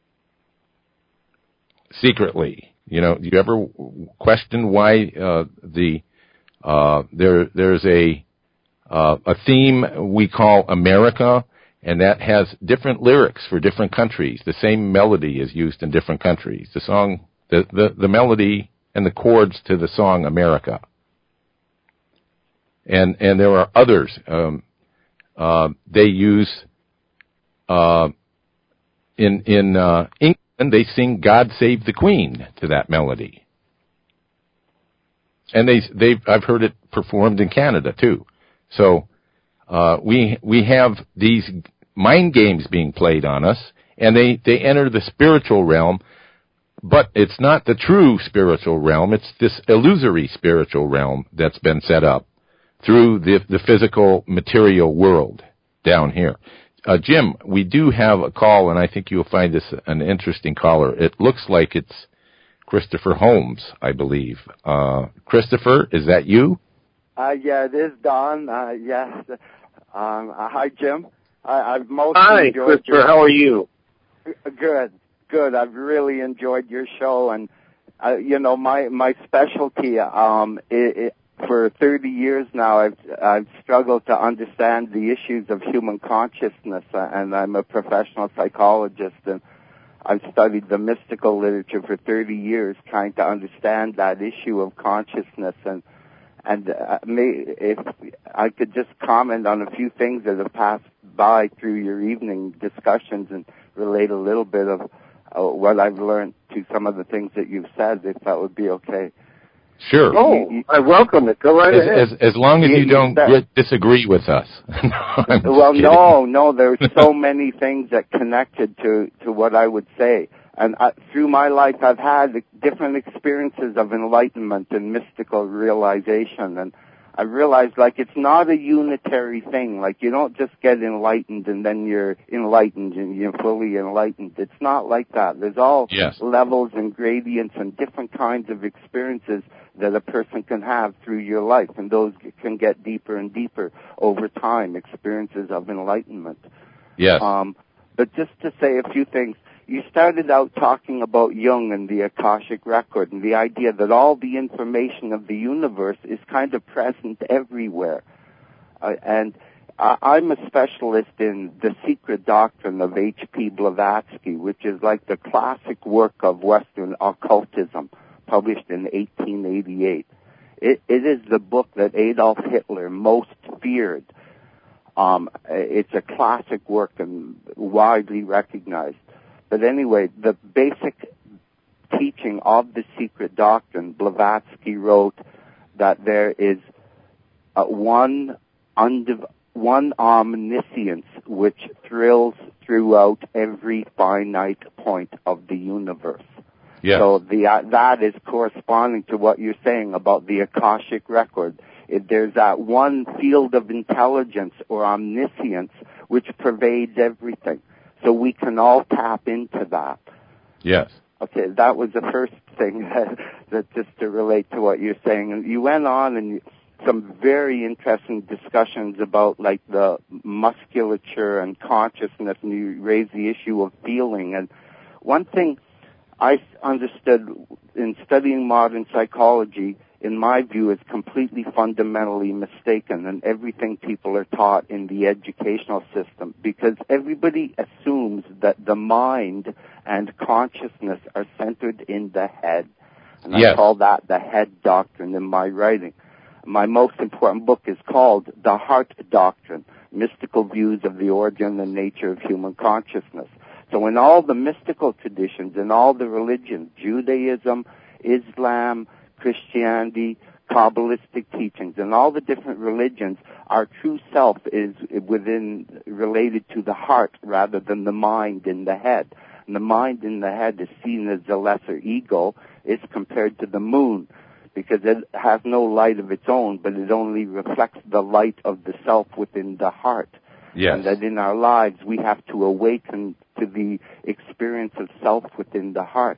secretly. You know, do you ever question why uh, the uh, there there's a uh, a theme we call America, and that has different lyrics for different countries. The same melody is used in different countries. The song The, the the melody and the chords to the song America. And and there are others. Um, uh, they use, uh, in in uh, England, they sing God Save the Queen to that melody. And they they I've heard it performed in Canada too. So uh, we we have these mind games being played on us, and they, they enter the spiritual realm. But it's not the true spiritual realm. It's this illusory spiritual realm that's been set up through the, the physical material world down here. Uh, Jim, we do have a call, and I think you'll find this an interesting caller. It looks like it's Christopher Holmes, I believe. Uh, Christopher, is that you? Uh, yeah, it is Don. Uh, yes. Um, uh, hi, Jim. I, I've mostly Hi, enjoyed Christopher. your... How are you? Good. Good. I've really enjoyed your show, and uh, you know, my my specialty. Um, it, it, for thirty years now, I've I've struggled to understand the issues of human consciousness, uh, and I'm a professional psychologist, and I've studied the mystical literature for thirty years, trying to understand that issue of consciousness. And and uh, may, if I could just comment on a few things that have passed by through your evening discussions and relate a little bit of Uh, what I've learned to some of the things that you've said, if that would be okay. Sure. Oh, you, you, I welcome it. Go right as, ahead. As, as long as you, you don't that, disagree with us. no, well, no, no. There's so many things that connected to, to what I would say. And I, through my life, I've had different experiences of enlightenment and mystical realization. And I realized, like, it's not a unitary thing. Like, you don't just get enlightened and then you're enlightened and you're fully enlightened. It's not like that. There's all yes. levels and gradients and different kinds of experiences that a person can have through your life. And those can get deeper and deeper over time, experiences of enlightenment. Yes. Um, but just to say a few things. You started out talking about Jung and the Akashic Record and the idea that all the information of the universe is kind of present everywhere. Uh, and I, I'm a specialist in The Secret Doctrine of H P Blavatsky, which is like the classic work of Western occultism, published in eighteen eighty-eight. It, it is the book that Adolf Hitler most feared. Um, it's a classic work and widely recognized. But anyway, the basic teaching of The Secret Doctrine, Blavatsky wrote that there is uh, one undiv- one omniscience which thrills throughout every finite point of the universe. Yes. So the, uh, that is corresponding to what you're saying about the Akashic Record. It, there's that one field of intelligence or omniscience which pervades everything. So we can all tap into that. Yes. Okay, that was the first thing that, that just to relate to what you're saying. And you went on and you, some very interesting discussions about like the musculature and consciousness, and you raised the issue of feeling. And one thing I understood in studying modern psychology, in my view, is completely fundamentally mistaken in everything people are taught in the educational system, because everybody assumes that the mind and consciousness are centered in the head. And yes. I call that the head doctrine in my writing. My most important book is called The Heart Doctrine, Mystical Views of the Origin and Nature of Human Consciousness. So in all the mystical traditions, in all the religions, Judaism, Islam, Christianity, Kabbalistic teachings, and all the different religions, our true self is within, related to the heart rather than the mind in the head. And the mind in the head is seen as the lesser ego. It's compared to the moon, because it has no light of its own, but it only reflects the light of the self within the heart. Yes. And that in our lives we have to awaken to the experience of self within the heart.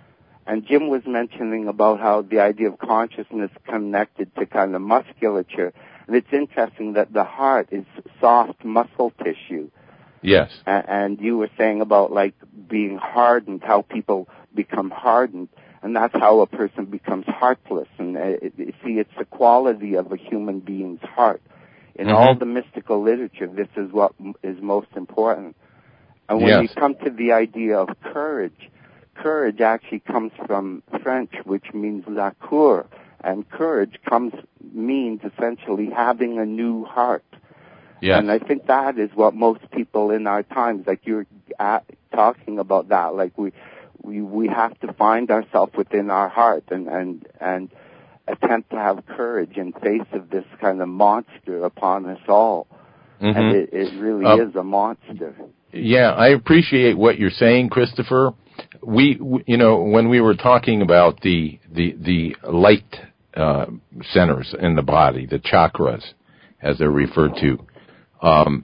And Jim was mentioning about how the idea of consciousness connected to kind of musculature. And it's interesting that the heart is soft muscle tissue. Yes. And, and you were saying about like being hardened, how people become hardened. And that's how a person becomes heartless. And uh, it, it, see, it's the quality of a human being's heart. In mm-hmm. all the mystical literature, this is what m- is most important. And when yes. you come to the idea of courage, courage actually comes from French, which means la cour. And courage comes, means essentially having a new heart. Yes. And I think that is what most people in our times, like you're at, talking about that, like we, we, we have to find ourselves within our heart and, and, and attempt to have courage in face of this kind of monster upon us all. Mm-hmm. And it, it really uh, is a monster. Yeah, I appreciate what you're saying, Christopher. We, we you know, when we were talking about the, the, the light, uh, centers in the body, the chakras, as they're referred to, um,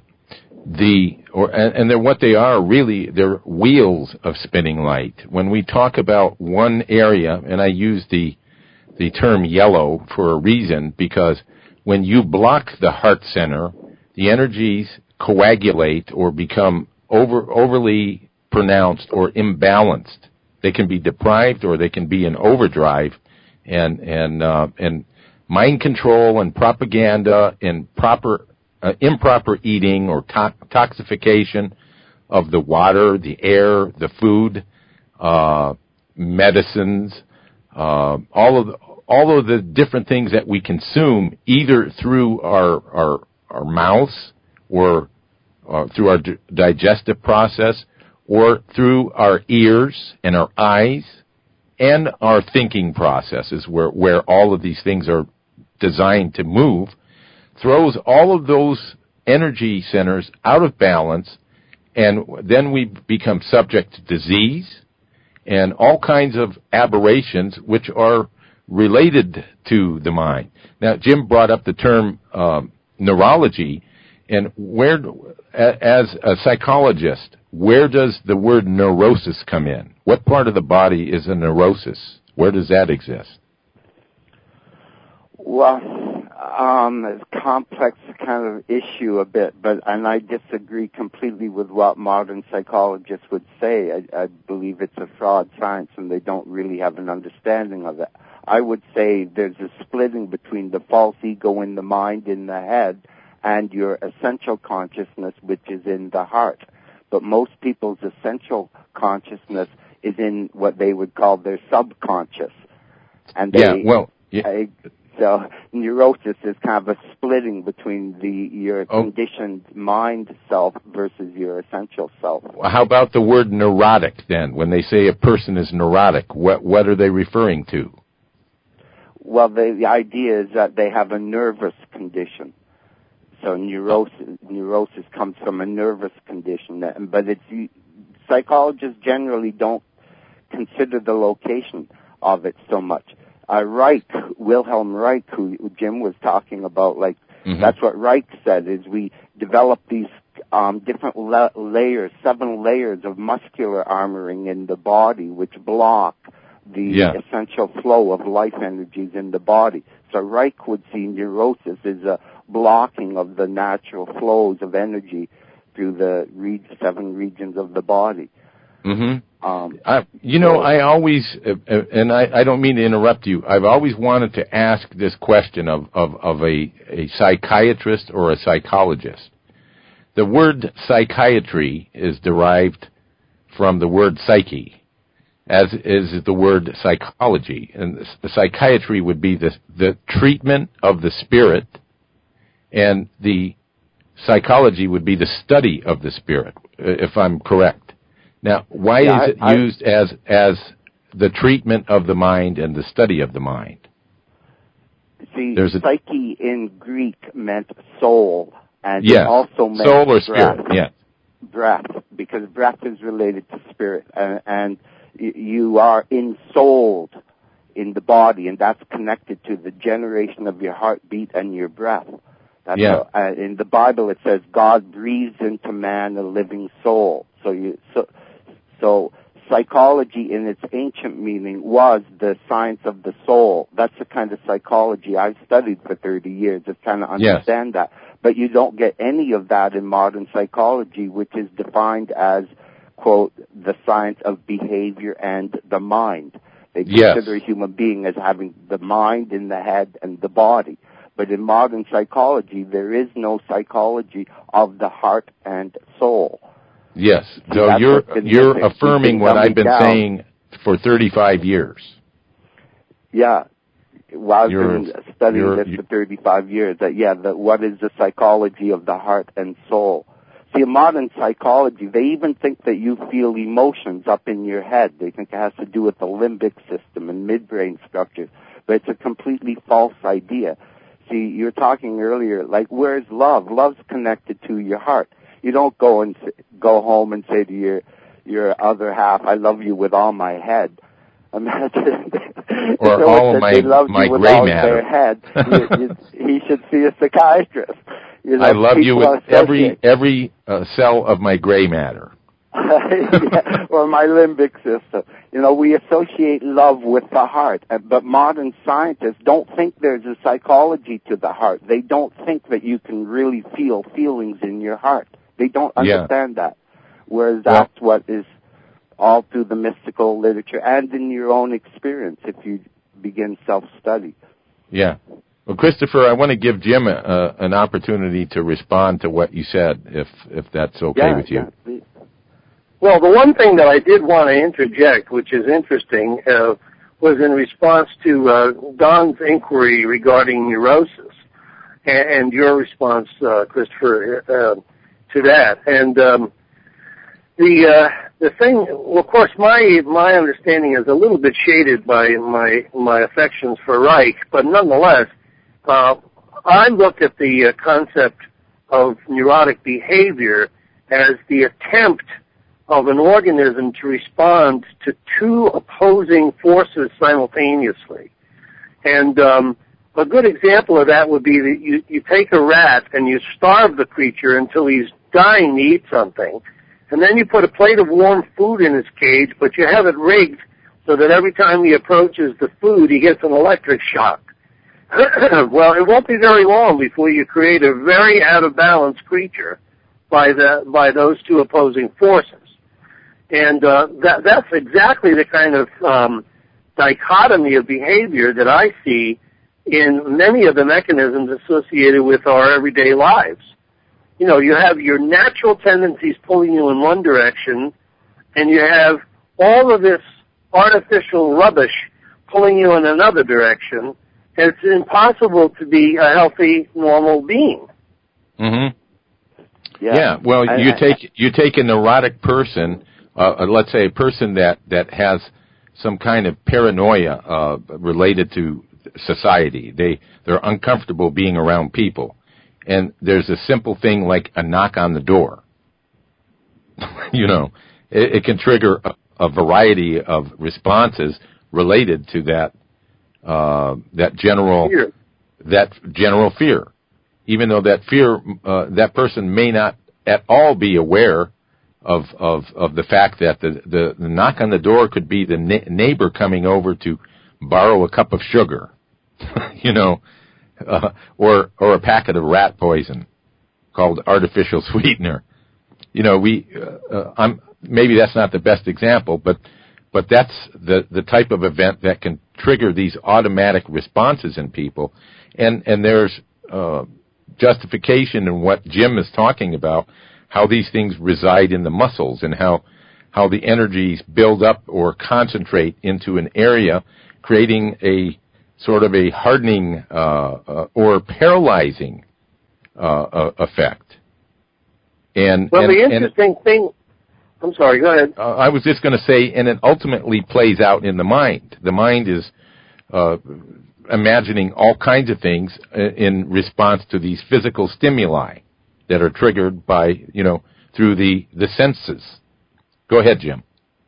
the, or, and, and they're what they are really, they're wheels of spinning light. When we talk about one area, and I use the, the term yellow for a reason, because when you block the heart center, the energies coagulate or become over, overly pronounced or imbalanced. They can be deprived or they can be in overdrive, and, and, uh, and mind control and propaganda and proper, uh, improper eating or to- toxification of the water, the air, the food, uh, medicines, uh, all of the, all of the different things that we consume either through our, our, our mouths or, uh, through our d- digestive process or through our ears and our eyes and our thinking processes where, where all of these things are designed to move, throws all of those energy centers out of balance, and then we become subject to disease and all kinds of aberrations which are related to the mind. Now, Jim brought up the term um, neurology, and where, as a psychologist, where does the word neurosis come in? What part of the body is a neurosis? Where does that exist? Well, um, it's a complex kind of issue a bit, but and I disagree completely with what modern psychologists would say. I, I believe it's a fraud science, and they don't really have an understanding of it. I would say there's a splitting between the false ego in the mind, in the head, and your essential consciousness, which is in the heart. But most people's essential consciousness is in what they would call their subconscious. And they, yeah, well, yeah. I, so neurosis is kind of a splitting between the your oh. conditioned mind self versus your essential self. How about the word neurotic then? When they say a person is neurotic, what what are they referring to? Well, the, the idea is that they have a nervous condition. So neurosis, neurosis comes from a nervous condition, but it's psychologists generally don't consider the location of it so much. Uh, Reich, Wilhelm Reich, who, who Jim was talking about, like mm-hmm. that's what Reich said, is we develop these um, different la- layers, seven layers of muscular armoring in the body, which block the yeah. essential flow of life energies in the body. So Reich would see neurosis as a blocking of the natural flows of energy through the re- seven regions of the body. Mm-hmm. Um, I, you know, so, I always, uh, and I, I don't mean to interrupt you, I've always wanted to ask this question of, of, of a, a psychiatrist or a psychologist. The word psychiatry is derived from the word psyche, as is the word psychology. And the psychiatry would be the, the treatment of the spirit, and the psychology would be the study of the spirit, if I'm correct. Now, why yeah, is it I, used I, as as the treatment of the mind and the study of the mind? See, There's a, psyche in Greek meant soul, and yes, it also meant soul or breath. spirit, yes. Breath, because breath is related to spirit, and, and you are ensouled in the body, and that's connected to the generation of your heartbeat and your breath. That's yeah. how, uh, in the Bible it says God breathes into man a living soul. So you so so psychology in its ancient meaning was the science of the soul. That's the kind of psychology I've studied for thirty years, is trying to understand yes. that. But you don't get any of that in modern psychology, which is defined as, quote, the science of behavior and the mind. They consider yes. a human being as having the mind in the head and the body. But in modern psychology, there is no psychology of the heart and soul. Yes. See, so you're you're missing. affirming what I've been down. saying for thirty-five years. Yeah. Well, I've you're, been studying you're, this for thirty-five years. That yeah, the, what is the psychology of the heart and soul? See, in modern psychology, they even think that you feel emotions up in your head. They think it has to do with the limbic system and midbrain structures. But it's a completely false idea. See, you were talking earlier, like, where's love? Love's connected to your heart. You don't go and go home and say to your your other half, "I love you with all my head." Imagine, or so all that my they love my you with gray all matter. Their head. you, you, he should see a psychiatrist. You know, I love you with every associate. every uh, cell of my gray matter. yeah, or my limbic system. You know, we associate love with the heart, but modern scientists don't think there's a psychology to the heart. They don't think that you can really feel feelings in your heart. They don't understand yeah. that. Whereas that's well, what is all through the mystical literature and in your own experience if you begin self-study. Yeah. Well, Christopher, I want to give Jim a, uh, an opportunity to respond to what you said, if if that's okay yeah, with you. Yeah, please. Well, the one thing that I did want to interject, which is interesting, uh, was in response to uh, Don's inquiry regarding neurosis and, and your response, uh, Christopher, uh, to that. And um, the uh, the thing, well, of course, my my understanding is a little bit shaded by my my affections for Reich, but nonetheless, uh, I look at the uh, concept of neurotic behavior as the attempt of an organism to respond to two opposing forces simultaneously. And um, a good example of that would be that you, you take a rat and you starve the creature until he's dying to eat something, and then you put a plate of warm food in his cage, but you have it rigged so that every time he approaches the food, he gets an electric shock. Well, it won't be very long before you create a very out-of-balance creature by the by those two opposing forces. And uh, that, that's exactly the kind of um, dichotomy of behavior that I see in many of the mechanisms associated with our everyday lives. You know, you have your natural tendencies pulling you in one direction, and you have all of this artificial rubbish pulling you in another direction, and it's impossible to be a healthy, normal being. Mm-hmm. Yeah. yeah. Well, I, you I, take you take a neurotic person. Uh, let's say a person that, that has some kind of paranoia uh, related to society. They, they're uncomfortable being around people. And there's a simple thing like a knock on the door. you know, it, it can trigger a, a variety of responses related to that uh, that general fear. that general fear. Even though that fear, uh, that person may not at all be aware of of of the fact that the the, the knock on the door could be the na- neighbor coming over to borrow a cup of sugar, you know, uh, or or a packet of rat poison called artificial sweetener. You know, we uh, uh, I'm maybe that's not the best example, but but that's the the type of event that can trigger these automatic responses in people, and and there's uh, justification in what Jim is talking about, how these things reside in the muscles and how how the energies build up or concentrate into an area, creating a sort of a hardening uh, uh, or paralyzing uh, uh, effect. And well, and, the interesting and it, thing. I'm sorry. Go ahead. Uh, I was just going to say, and it ultimately plays out in the mind. The mind is uh, imagining all kinds of things in response to these physical stimuli that are triggered by, you know, through the, the senses. Go ahead, Jim.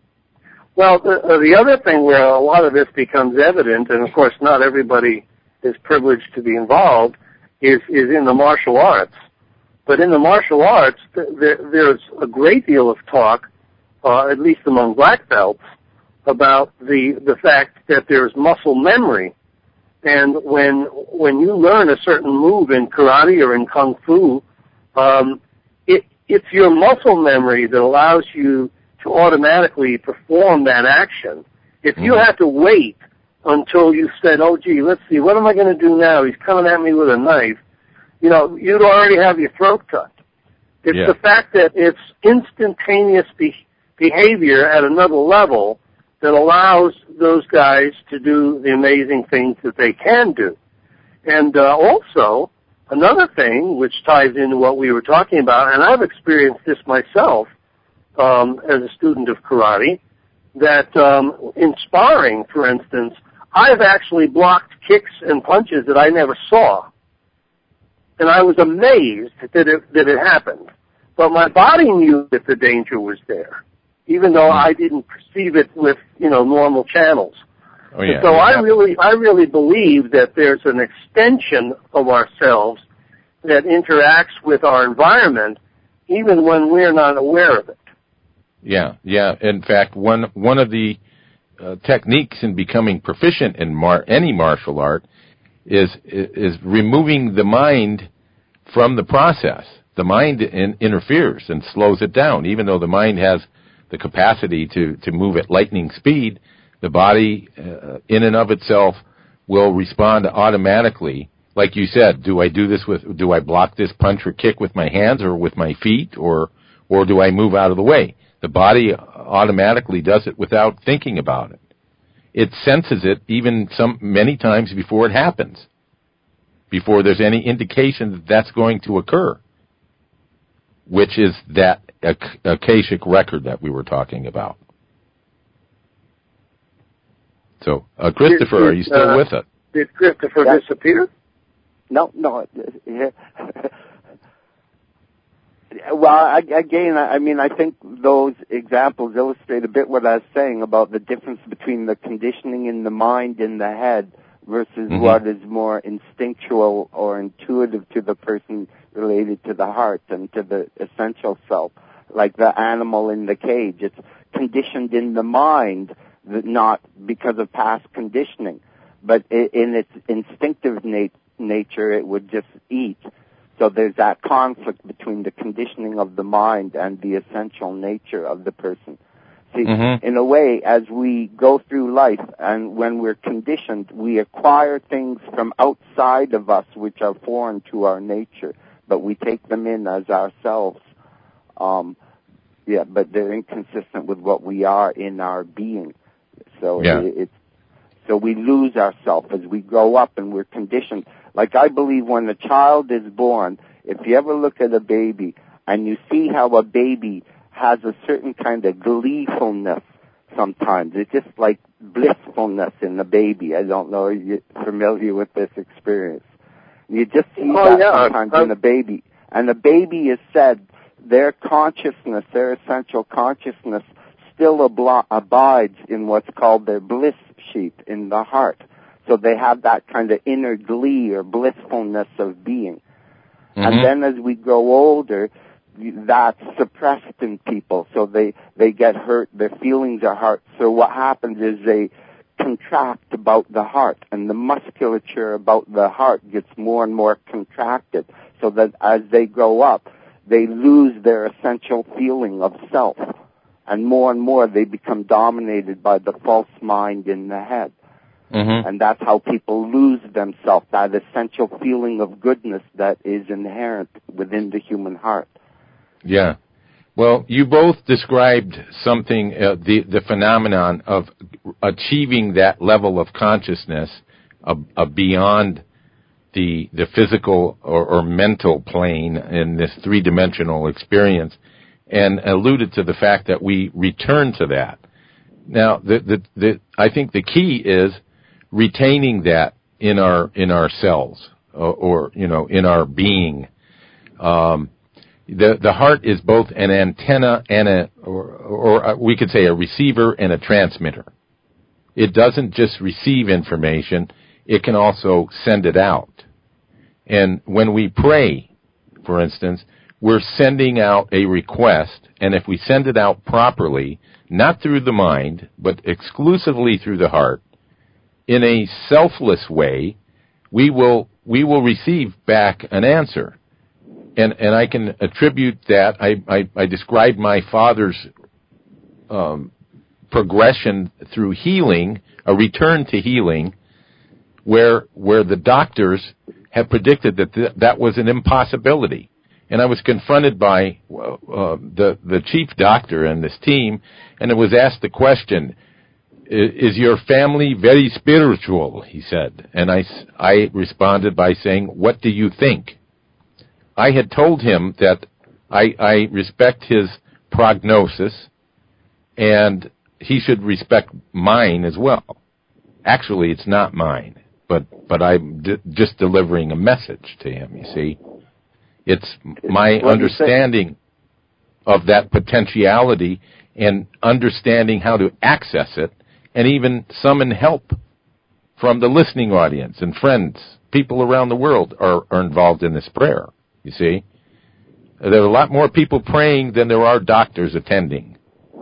Well, the, uh, the other thing where a lot of this becomes evident, and of course not everybody is privileged to be involved, is, is in the martial arts. But in the martial arts, th- there, there's a great deal of talk, uh, at least among black belts, about the the fact that there's muscle memory. And when when you learn a certain move in karate or in kung fu, um, it, it's your muscle memory that allows you to automatically perform that action. If you Mm-hmm. have to wait until you said, oh, gee, let's see, what am I going to do now? He's coming at me with a knife. You know, you'd already have your throat cut. It's Yeah. the fact that it's instantaneous be- behavior at another level that allows those guys to do the amazing things that they can do. And uh, also, another thing which ties into what we were talking about, and I've experienced this myself um, as a student of karate, that um, in sparring, for instance, I've actually blocked kicks and punches that I never saw. And I was amazed that it, that it happened. But my body knew that the danger was there, even though I didn't perceive it with, you know, normal channels. Oh, yeah. And so I really, I really believe that there's an extension of ourselves that interacts with our environment, even when we're not aware of it. Yeah, yeah. In fact, one one of the uh, techniques in becoming proficient in mar- any martial art is is removing the mind from the process. The mind in, interferes and slows it down. Even though the mind has the capacity to, to move at lightning speed, the body uh, in and of itself will respond automatically. Like you said, do I do this with, do I block this punch or kick with my hands or with my feet, or or do I move out of the way? The body automatically does it without thinking about it. It senses it even some many times before it happens, before there's any indication that that's going to occur, which is that Akashic record that we were talking about. So, uh, Christopher, Did, are you still uh, with us? Did Christopher Yeah. disappear? No, no. Yeah. Well, I, again, I mean, I think those examples illustrate a bit what I was saying about the difference between the conditioning in the mind and the head versus mm-hmm. what is more instinctual or intuitive to the person related to the heart and to the essential self, like the animal in the cage. It's conditioned in the mind, not because of past conditioning, but in its instinctive nat- nature, it would just eat. So there's that conflict between the conditioning of the mind and the essential nature of the person. See, mm-hmm. in a way, as we go through life and when we're conditioned, we acquire things from outside of us which are foreign to our nature, but we take them in as ourselves. Um, yeah, but they're inconsistent with what we are in our being. So yeah. it, it's So we lose ourselves as we grow up and we're conditioned. Like I believe when a child is born, if you ever look at a baby and you see how a baby has a certain kind of gleefulness sometimes, it's just like blissfulness in the baby. I don't know if you're familiar with this experience. You just see oh, that yeah. sometimes I'm... in a baby. And the baby is said, their consciousness, their essential consciousness still ablo- abides in what's called their bliss sheath in the heart. So they have that kind of inner glee or blissfulness of being. Mm-hmm. And then as we grow older, that's suppressed in people, so they, they get hurt, their feelings are hurt. So what happens is they contract about the heart, and the musculature about the heart gets more and more contracted, so that as they grow up, they lose their essential feeling of self, and more and more they become dominated by the false mind in the head. Mm-hmm. And that's how people lose themselves, that essential feeling of goodness that is inherent within the human heart. Yeah. Well, you both described something, uh, the, the phenomenon of achieving that level of consciousness uh, uh, beyond the the physical or, or mental plane in this three-dimensional experience, and alluded to the fact that we return to that. Now, the, the, the, I think the key is retaining that in our in our cells, or, or you know, in our being. Um, the the heart is both an antenna and a, or, or we could say a receiver and a transmitter. It doesn't just receive information; it can also send it out. And when we pray, for instance, we're sending out a request, and if we send it out properly, not through the mind, but exclusively through the heart, in a selfless way, we will we will receive back an answer. And and I can attribute that. I, I, I described my father's um, progression through healing, a return to healing, where where the doctors had predicted that th- that was an impossibility. And I was confronted by uh, the the chief doctor and this team, and it was asked the question, "Is your family very spiritual?" he said. And I, I responded by saying, "What do you think?" I had told him that I, I respect his prognosis, and he should respect mine as well. Actually, it's not mine, but, but I'm d- just delivering a message to him, you see. It's my understanding of that potentiality and understanding how to access it, and even summon help from the listening audience and friends. People around the world are, are involved in this prayer, you see. There are a lot more people praying than there are doctors attending.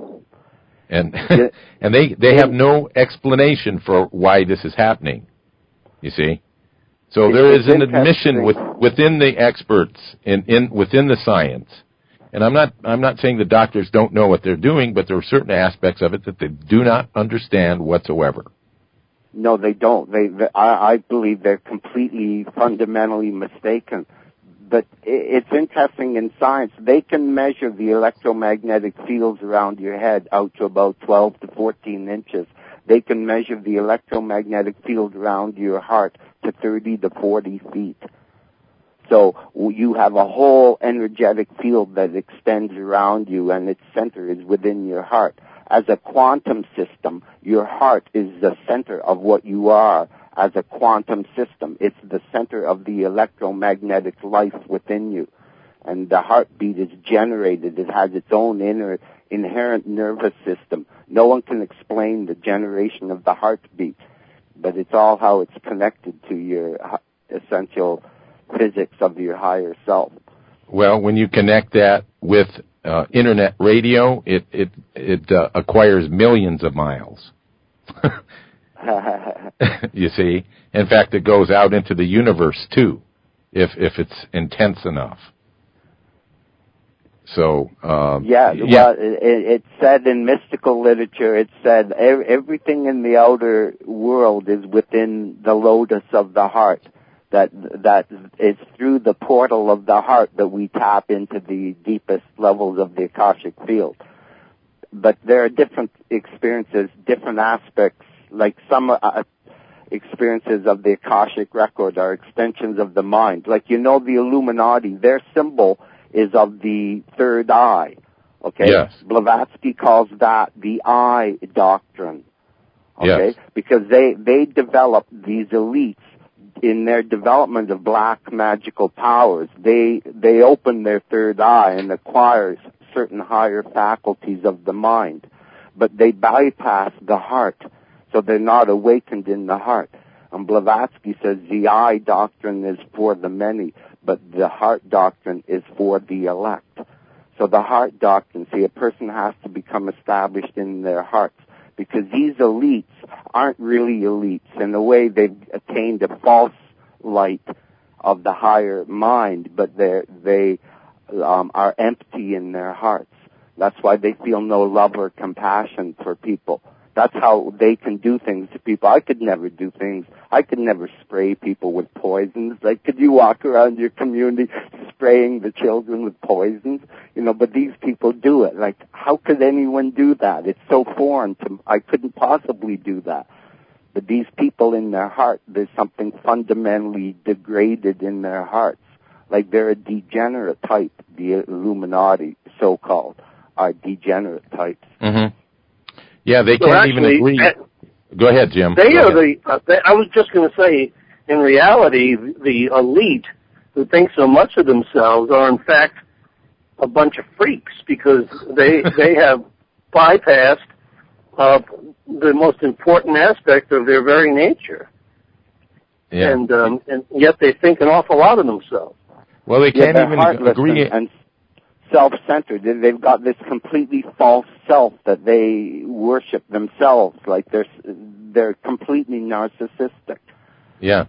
And and they, they have no explanation for why this is happening, you see. So there is an admission with, within the experts, in, in within the science. And I'm not I'm not saying the doctors don't know what they're doing, but there are certain aspects of it that they do not understand whatsoever. No, they don't. They, they I, I believe they're completely fundamentally mistaken. But it's interesting in science. They can measure the electromagnetic fields around your head out to about twelve to fourteen inches. They can measure the electromagnetic field around your heart to thirty to forty feet. So you have a whole energetic field that extends around you, and its center is within your heart. As a quantum system, your heart is the center of what you are. As a quantum system, it's the center of the electromagnetic life within you. And the heartbeat is generated. It has its own inner inherent nervous system. No one can explain the generation of the heartbeat, but it's all how it's connected to your essential physics of your higher self. Well, when you connect that with uh, internet radio, it it it uh, acquires millions of miles. You see, in fact, it goes out into the universe too, if if it's intense enough. So um, yeah, yeah, well, it, it's said in mystical literature. It's said everything in the outer world is within the lotus of the heart. That that it's through the portal of the heart that we tap into the deepest levels of the Akashic field. But there are different experiences, different aspects. Like some uh, experiences of the Akashic record are extensions of the mind. Like, you know, the Illuminati, their symbol is of the third eye. Okay? Yes. Blavatsky calls that the eye doctrine. Okay? Yes. Because they, they developed these elites in their development of black magical powers. They, they open their third eye and acquire certain higher faculties of the mind. But they bypass the heart. So they're not awakened in the heart. And Blavatsky says the eye doctrine is for the many, but the heart doctrine is for the elect. So the heart doctrine, see, a person has to become established in their hearts, because these elites aren't really elites. In a way, they've attained a false light of the higher mind, but they they um, are empty in their hearts. That's why they feel no love or compassion for people. That's how they can do things to people. I could never do things. I could never spray people with poisons. Like, could you walk around your community spraying the children with poisons? You know, but these people do it. Like, how could anyone do that? It's so foreign to, I couldn't possibly do that. But these people in their heart, there's something fundamentally degraded in their hearts. Like, they're a degenerate type. The Illuminati, so-called, are degenerate types. Mm-hmm. Yeah, they so can't actually, even agree. Uh, Go ahead, Jim. They Go are ahead. the. Uh, they, I was just going to say, in reality, the elite who think so much of themselves are in fact a bunch of freaks, because they they have bypassed uh, the most important aspect of their very nature, Yeah. and um, and yet they think an awful lot of themselves. Well, they Yeah, can't they're even heartless agree. and, and self-centered. They've got this completely false self that they worship themselves, like they're they're completely narcissistic. Yeah,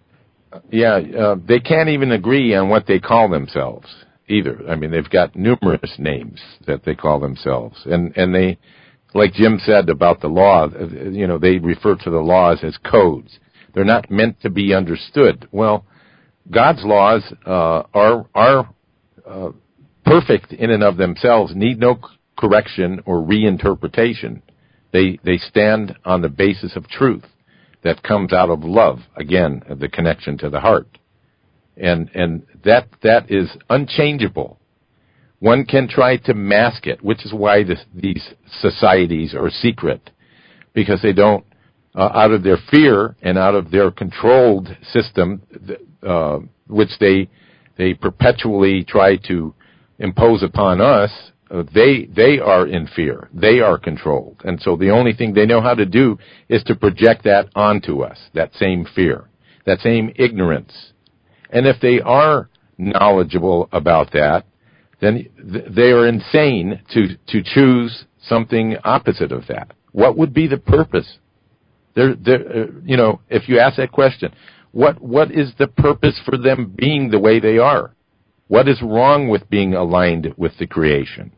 yeah. Uh, they can't even agree on what they call themselves either. I mean, they've got numerous names that they call themselves, and and they, like Jim said about the law, you know, they refer to the laws as codes. They're not meant to be understood. Well, God's laws uh, are are uh, perfect in and of themselves, need no correction or reinterpretation. They they stand on the basis of truth that comes out of love, again, the connection to the heart. And and that that is unchangeable. One can try to mask it, which is why this, these societies are secret, because they don't, uh, out of their fear and out of their controlled system, uh, which they they perpetually try to impose upon us, uh, they they are in fear. They are controlled. And so the only thing they know how to do is to project that onto us, that same fear, that same ignorance. And if they are knowledgeable about that, then th- they are insane to, to choose something opposite of that. What would be the purpose? They're, they're, uh, you know, if you ask that question, what what is the purpose for them being the way they are? What is wrong with being aligned with the creation?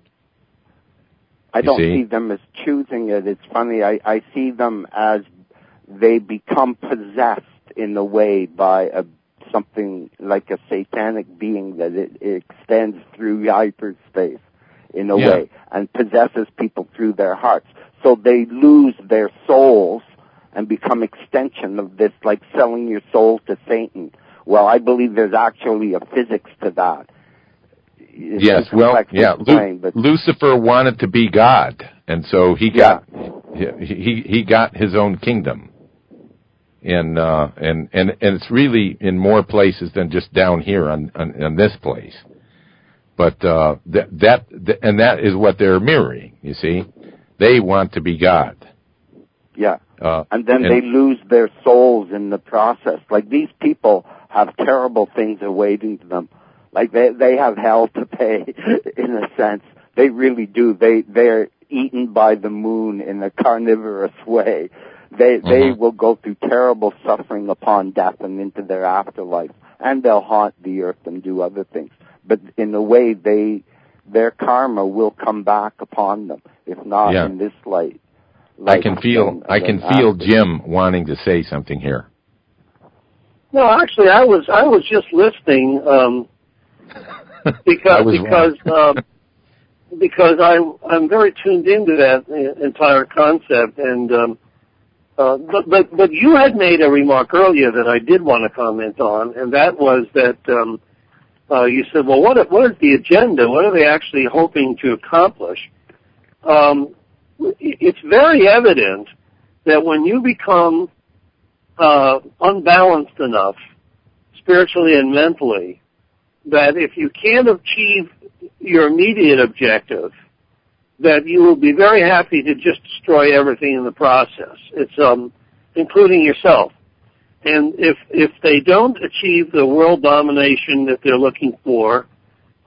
I You don't see? see them as choosing it. It's funny. I, I see them as they become possessed in a way by a, something like a satanic being that it, it extends through hyperspace in a Yeah. way and possesses people through their hearts. So they lose their souls and become extension of this, like selling your soul to Satan. Well, I believe there's actually a physics to that. It's Yes, well, yeah. explain, Lu- but Lucifer wanted to be God, and so he got Yeah. he, he he got his own kingdom. And uh, and and and it's really in more places than just down here on on, on this place. But uh, that that th- and that is what they're mirroring. You see, they want to be God. yeah. Uh, And then and, they lose their souls in the process. Like, these people have terrible things awaiting them. Like, they they have hell to pay, in a sense. They really do. They they're eaten by the moon in a carnivorous way. They they Mm-hmm. will go through terrible suffering upon death and into their afterlife, and they'll haunt the earth and do other things. But in a way, they their karma will come back upon them, if not Yeah. in this light. I can feel then- I can then feel after. Jim wanting to say something here. No, actually, I was I was just listening um, I because was because um, because I'm I'm very tuned into that uh, entire concept, and um, uh, but but but you had made a remark earlier that I did want to comment on, and that was that um, uh, you said, well, what what is the agenda? What are they actually hoping to accomplish? Um, it's very evident that when you become uh, unbalanced enough, spiritually and mentally, that if you can't achieve your immediate objective, that you will be very happy to just destroy everything in the process. It's um, including yourself. And if if they don't achieve the world domination that they're looking for,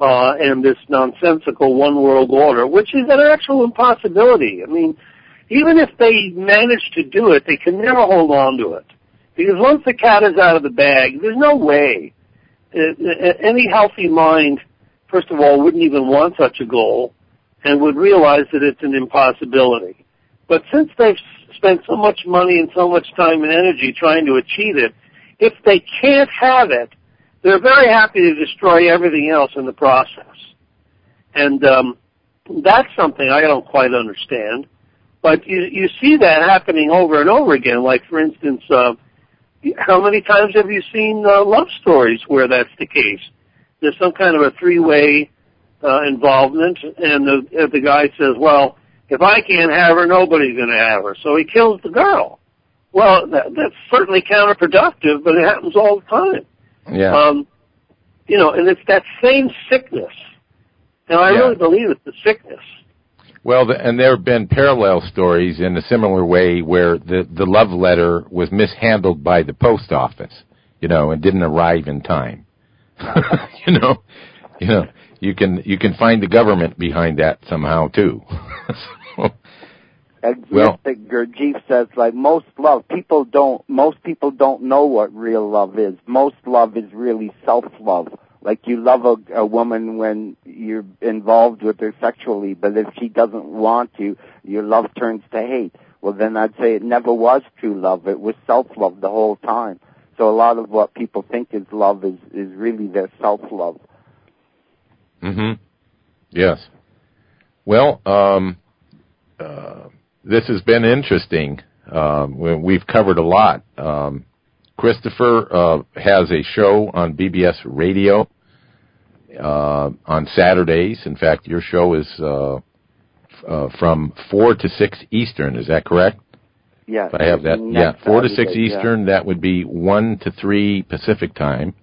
uh, and this nonsensical one world order, which is an actual impossibility. I mean, even if they manage to do it, they can never hold on to it. Because once the cat is out of the bag, there's no way. Any healthy mind, first of all, wouldn't even want such a goal and would realize that it's an impossibility. But since they've spent so much money and so much time and energy trying to achieve it, if they can't have it, they're very happy to destroy everything else in the process. And um, that's something I don't quite understand. But you, you see that happening over and over again. Like, for instance, uh, how many times have you seen uh, love stories where that's the case? There's some kind of a three-way uh, involvement, and the, uh, the guy says, well, if I can't have her, nobody's going to have her. So he kills the girl. Well, that, that's certainly counterproductive, but it happens all the time. Yeah. Um, you know, and it's that same sickness. And I yeah. really believe it's the sickness. Well, the, and there have been parallel stories in a similar way where the, the love letter was mishandled by the post office, you know, and didn't arrive in time. you know, you know, you can you can find the government behind that somehow too. so, well, Gurdjieff says, like, most love, people don't, most people don't know what real love is. Most love is really self-love. Like, you love a, a woman when you're involved with her sexually, but if she doesn't want you, your love turns to hate. Well, then I'd say it never was true love. It was self-love the whole time. So a lot of what people think is love is, is really their self-love. Mm-hmm. Yes. Well, um, uh, this has been interesting. Um, we've covered a lot. Um, Christopher uh, has a show on B B S Radio uh, on Saturdays. In fact, your show is uh, uh, from four to six Eastern. Is that correct? Yeah. If I have that. Yeah, four to six Eastern. Yeah. That would be one to three Pacific time.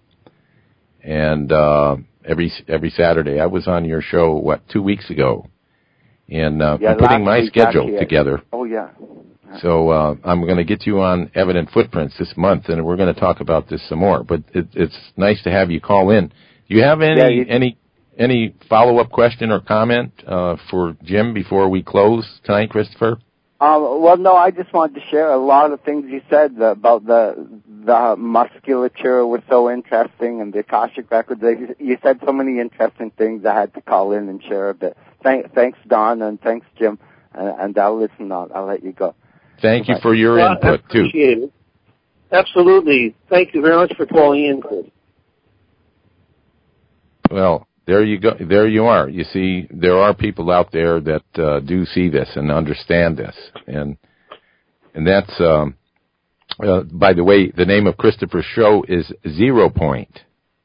And uh, every every Saturday, I was on your show what two weeks ago, and uh, yeah, I'm putting my schedule together. Oh yeah. So uh, I'm going to get you on Evident Footprints this month, and we're going to talk about this some more. But it, it's nice to have you call in. Do you have any yeah, you... any any follow up question or comment uh, for Jim before we close tonight, Christopher? Um, well, no, I just wanted to share a lot of things you said about the the musculature was so interesting, and the Akashic records. You said so many interesting things. I had to call in and share a bit. Thank, thanks, Don, and thanks, Jim. And, and I'll listen on. I'll let you go. Thank you for your well, input, I appreciate too. It. Absolutely. Thank you very much for calling in, Chris. Well, there you go. There you are. You see, there are people out there that uh, do see this and understand this. And and that's, um, uh, by the way, the name of Christopher's show is Zero Point.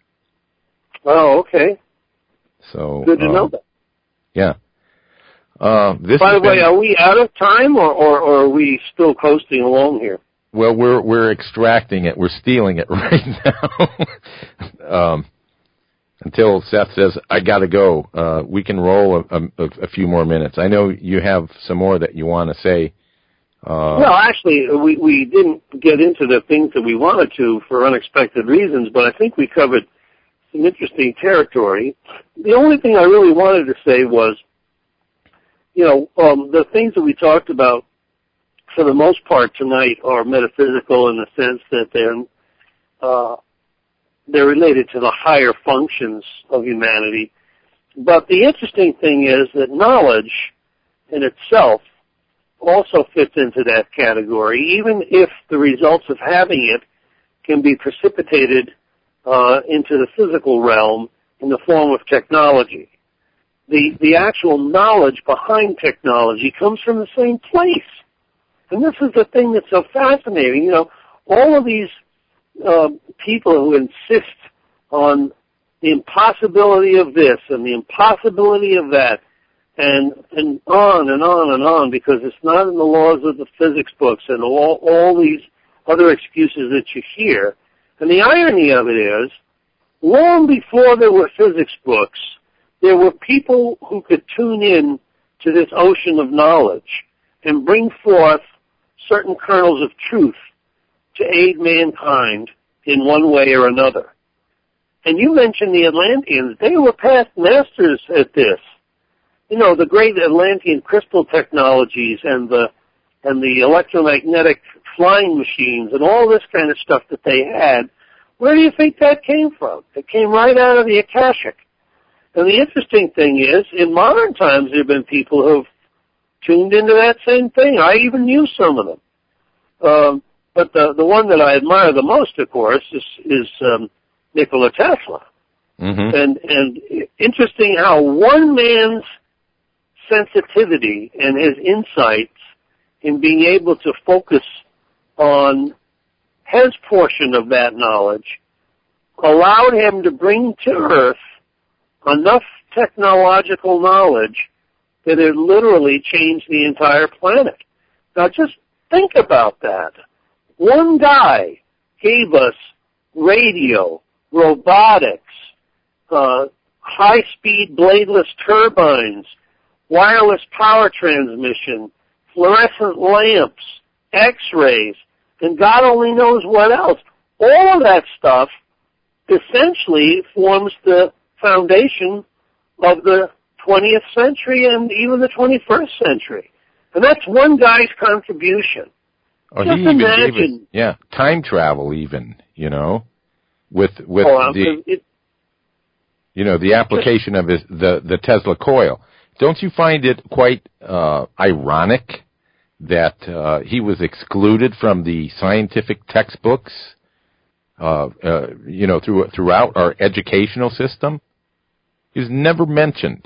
Oh, okay. So good to um, know that. Yeah. Uh, this By the way, been, are we out of time, or, or, or are we still coasting along here? Well, we're we're extracting it. We're stealing it right now. um, until Seth says, I got to go. Uh, we can roll a, a, a few more minutes. I know you have some more that you want to say. Uh, well, actually, we, we didn't get into the things that we wanted to for unexpected reasons, but I think we covered some interesting territory. The only thing I really wanted to say was, you know, um, the things that we talked about, for the most part tonight, are metaphysical in the sense that they're uh, they're related to the higher functions of humanity. But the interesting thing is that knowledge in itself also fits into that category, even if the results of having it can be precipitated uh, into the physical realm in the form of technology. The the actual knowledge behind technology comes from the same place. And this is the thing that's so fascinating. You know, all of these uh, people who insist on the impossibility of this and the impossibility of that, and and on and on and on, because it's not in the laws of the physics books and all, all these other excuses that you hear. And the irony of it is, long before there were physics books, there were people who could tune in to this ocean of knowledge and bring forth certain kernels of truth to aid mankind in one way or another. And you mentioned the Atlanteans. They were past masters at this. You know, the great Atlantean crystal technologies and the and the electromagnetic flying machines and all this kind of stuff that they had. Where do you think that came from? It came right out of the Akashic. And the interesting thing is, in modern times, there have been people who have tuned into that same thing. I even knew some of them. Um, but the the one that I admire the most, of course, is, is um, Nikola Tesla. Mm-hmm. And and interesting how one man's sensitivity and his insights in being able to focus on his portion of that knowledge allowed him to bring to Earth enough technological knowledge that it literally changed the entire planet. Now just think about that. One guy gave us radio, robotics, uh, high-speed bladeless turbines, wireless power transmission, fluorescent lamps, X-rays, and God only knows what else. All of that stuff essentially forms the foundation of the twentieth century and even the twenty-first century. And that's one guy's contribution. Oh, Just he even imagine. gave us, yeah, time travel even, you know, with with oh, the, it, you know, the application of his, the, the Tesla coil. Don't you find it quite uh, ironic that uh, he was excluded from the scientific textbooks, uh, uh, you know, through, throughout our educational system? He was never mentioned.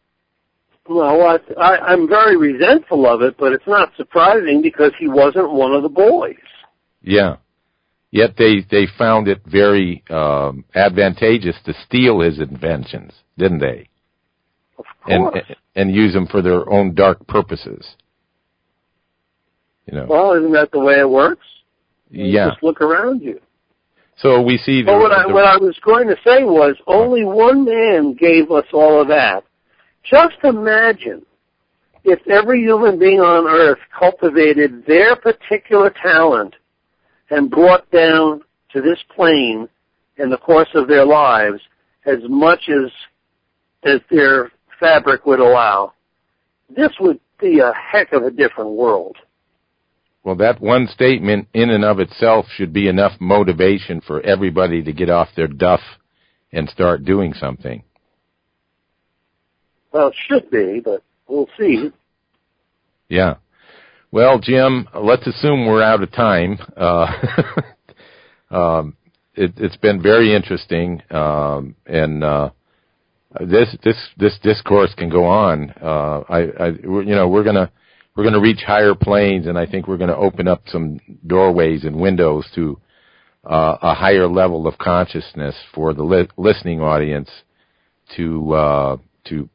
Well, I, I, I'm very resentful of it, but it's not surprising because he wasn't one of the boys. Yeah. Yet they, they found it very um, advantageous to steal his inventions, didn't they? Of course. And, and use them for their own dark purposes. You know. Well, isn't that the way it works? You yeah. Just look around you. So we see the... But what, the, I, what I was going to say was only one man gave us all of that. Just imagine if every human being on Earth cultivated their particular talent and brought down to this plane in the course of their lives as much as as their fabric would allow. This would be a heck of a different world. Well, that one statement in and of itself should be enough motivation for everybody to get off their duff and start doing something. Well, it should be, but we'll see. Yeah. Well, Jim, let's assume we're out of time. Uh, um, it, it's been very interesting, um, and uh, this this this discourse can go on. Uh, I, I, you know, we're gonna we're gonna reach higher planes, and I think we're gonna open up some doorways and windows to uh, a higher level of consciousness for the li- listening audience to uh, to.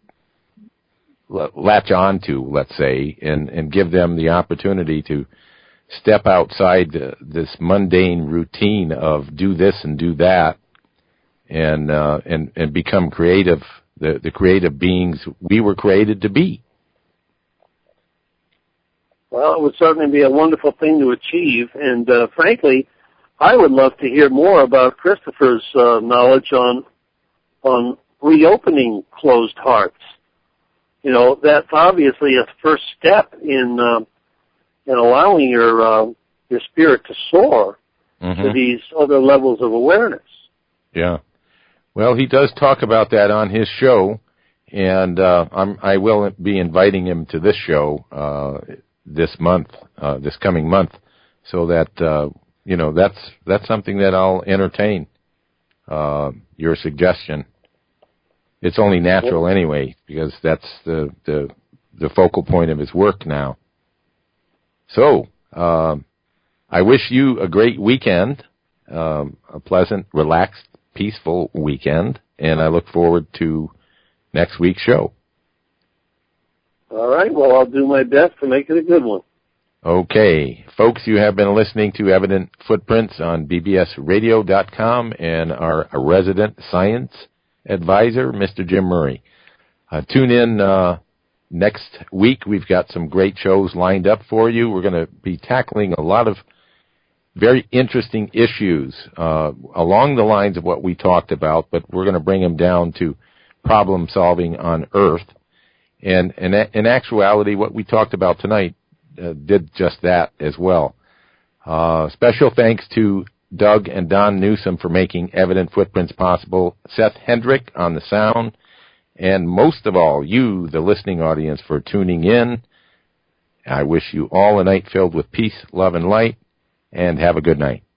latch on to, let's say, and, and give them the opportunity to step outside the, this mundane routine of do this and do that, and uh, and and become creative, the, the creative beings we were created to be. Well, it would certainly be a wonderful thing to achieve, and uh, frankly, I would love to hear more about Christopher's uh, knowledge on on reopening closed hearts. You know, that's obviously a first step in uh, in allowing your uh, your spirit to soar mm-hmm. to these other levels of awareness. Yeah. Well, he does talk about that on his show, and uh, I'm, I will be inviting him to this show uh, this month, uh, this coming month, so that uh, you know that's that's something that I'll entertain. Uh, your suggestion. It's only natural anyway, because that's the, the the focal point of his work now. So, um, I wish you a great weekend, um, a pleasant, relaxed, peaceful weekend, and I look forward to next week's show. All right. Well, I'll do my best to make it a good one. Okay. Folks, you have been listening to Evident Footprints on B B S radio dot com and our resident science advisor, Mister Jim Murray. Uh, tune in uh, next week. We've got some great shows lined up for you. We're going to be tackling a lot of very interesting issues uh, along the lines of what we talked about, but we're going to bring them down to problem solving on Earth. And, and in actuality, what we talked about tonight uh, did just that as well. Uh, special thanks to Doug and Don Newsom for making Evident Footprints possible, Seth Hendrick on the sound, and most of all, you, the listening audience, for tuning in. I wish you all a night filled with peace, love, and light, and have a good night.